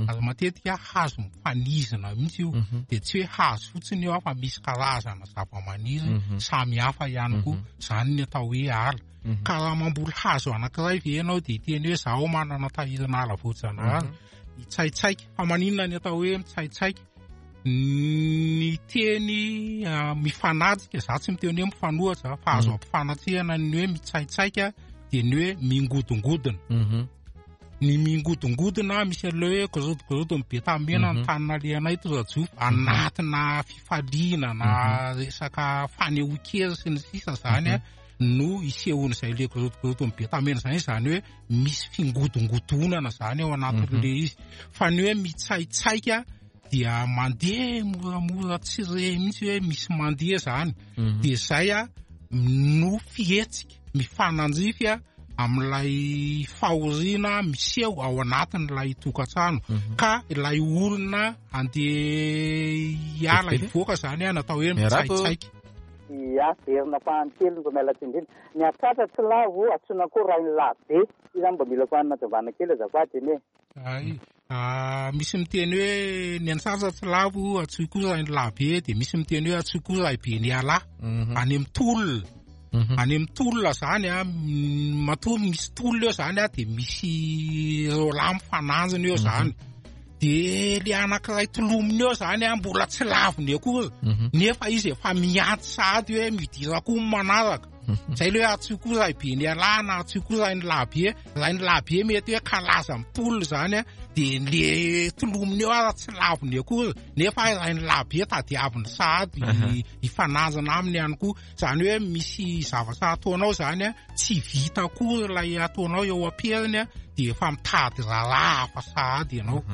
ary matetika hazo mifanizana mihitsy io dia tsy hoe hazo fotsiny eo fa misy karazana zava-maniry samy hafa ihany koa, zany ny atao hoe ala. Ka raha mamboly hazo anankiray ve ianao dia teny hoe zaho manana tahirana ala voajanahary, mitsaitsaika. Fa maninona ny atao hoe mitsaitsaika? Ny teny mifanajika, za tsy miteny hoe mifanohitra fa azo ampifanatsihana ny hoe mitsaitsaika dia ny hoe mingodongodona. Ny mingodongodona misy an'ilay hoe gorodogorodo mibetamena ny tanana lehanay torajofa anatina fifaliana na resaka fanehoan-kera sy ny sisa zany no isehony izay le gorodogorodo mibetamena zany, zany hoe misy fingodongodonana zany ao anatin'le izy. Fa ny hoe mitsaitsaika dia mandeha moramora tsy re mihitsy hoe misy mandeha zany. Dia zay a no fihetsika mifananjify amin'ilay fahoriana miseho ao anatin'ilay tokantrano. Ka ilay olona andeha hiala hivoaka zany a natao hoe mitsaitsaika. Ia, verina fahanteliny mba miala tsindrina. Ny atratra tsy lavo atsoina koa raha ny labe. Io zany mba mila kohanina tavana kely azafady eny e. Ay, misy miteny hoe ny antsaratra tsy lavo atsoy koa raha ny labe, dia misy miteny hoe atsoy koa raha be ny ala. Any amin'ny tolona. Any amin'ny tolona zany a, matoa misy tolona eo zany a, dia misy rola mifananjina eo zany. Dia le anankiray tolominy eo zany a mbola tsy lavony akory, nefa izy efa mianty sahady hoe midira koa manaraka. Zay le hoe atsoy koa raha be ny ala na atsoy koa raha ny labe. Raha ny labe mety hoe kalaza amin'ny tolona zany a, dia le tolominy eo ara tsy lavony akory, nefa raha ny labe tadiaviny sahady hifananjana aminy ihany koa. Zany hoe misy zavatra ataonao zany a tsy vita akory ilay ataonao eo amperiny a, dia efa mitady raharaha hafa sahady ianao.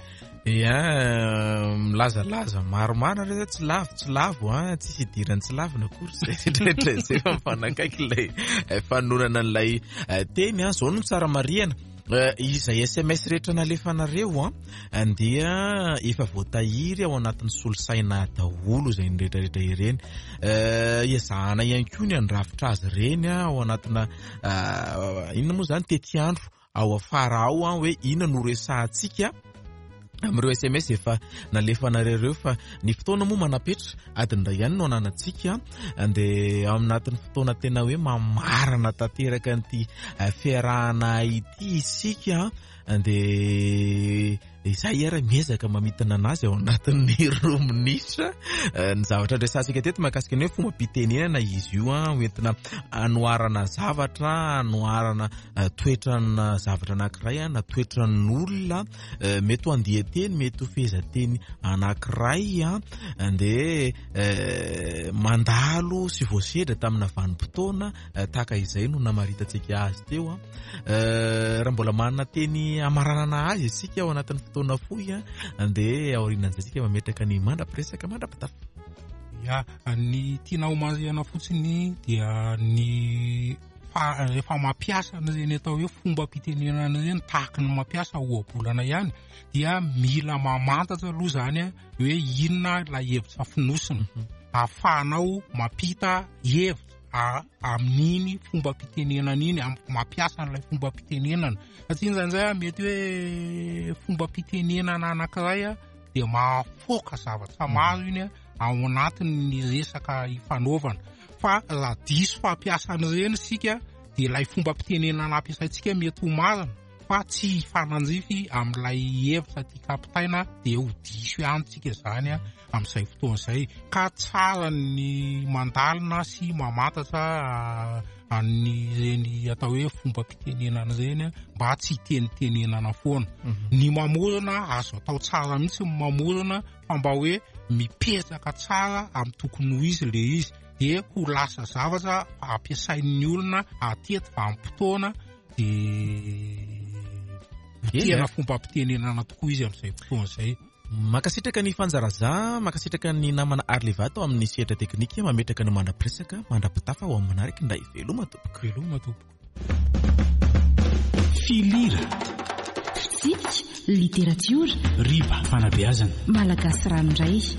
Ia, milazalaza maromaro rehetra tsy lavo tsy lavo a, tsisy idirany tsy lavina akory zay zay fa mifanakaiky ilay fanonana an'ilay teny a. Zao no tsara marihana. Izay S M S rehetra nalefanareo a dia efa voatahiry ao anatin'ny solosaina daholo izay ny rehetrarehetra ireny. Iazahana ihany koa ny andrafitra azy ireny ao anatina inona moa zany tety andro ao afara ao hoe inona no resahantsika amin'ireo S M S efa nalefanareo fa ny fotoana moa manapetra adin'indray ihany no ananantsika dia ao anatin'ny fotoana tena hoe mamarana tanteraka an'ity fiarahana ity isika dia izay ara miezaka mamitana anazy ao anatin'ny roa minitra. Ny zavatra resantsika teto mahakasika ny hoe fomba fitenenana izy io a, hoentina anoharana zavatra, anoharana toetrana zavatra anankiray na toetran'olona, mety ho andihan-teny, mety ho fehezan-teny anankiray a, dia mandalo sy voasedra tamina vanim-potoana tahaka izay no namaritantsika azy teo a. Raha mbola manana teny amaranana azy isika ao anatin'ny fotoana fohy a, dia aorinan'izay mametraka ny mandrapiresaka mandrapitafa. Ya, ny tiana homarihana fotsiny dia ny rehefa mampiasa an'ireny atao hoe fomba fitenenana ireny tahaka ny mampiasa ohabolana ihany, dia mila mamantatra aloha zany a hoe inona ilay hevitra finosina, ahafahanao mampita hevitra amin'iny fomba fitenenana iny, mampiasa an'ilay fomba fitenenana. Satria izany mety hoe fomba fitenenana anankiray dia mahafoaka zavatra maro iny ao anatin'ny resaka hifanaovana. Fa raha diso fampiasan'ireny sika dia ilay fomba fitenenana ampiasaintsika mety ho marina, fa tsy hifananjify amin'ilay hevitra tia kapitaina dia ho diso ihany tsika zany amin'izay fotoana izay. Ka tsara ny mandalina sy mamantatra an'ireny atao hoe fomba fitenenana ireny mba tsy hitenitenenana foana. Ny mamorona azo atao tsara mihitsy ny mamorona, fa mba hoe mipetraka tsara amin'ny tokony ho izy le izy, dia ho lasa zavatra ampiasain'ny olona atety vanim-potoana, dia tena fomba fitenenana tokoa izy amin'izay fotoana izay. Makasitraka ny fanjaraza, makasitraka ny namana Arlevato amin'ny sehatra teknika, mametraka ny mandrapiresaka mandrapitafa ao amin'ny manaraka nday veloma tompoko. Veloma tompoko. Filira, fitsipika, literatiora, riba, fanabeazana, malagasy ranoray.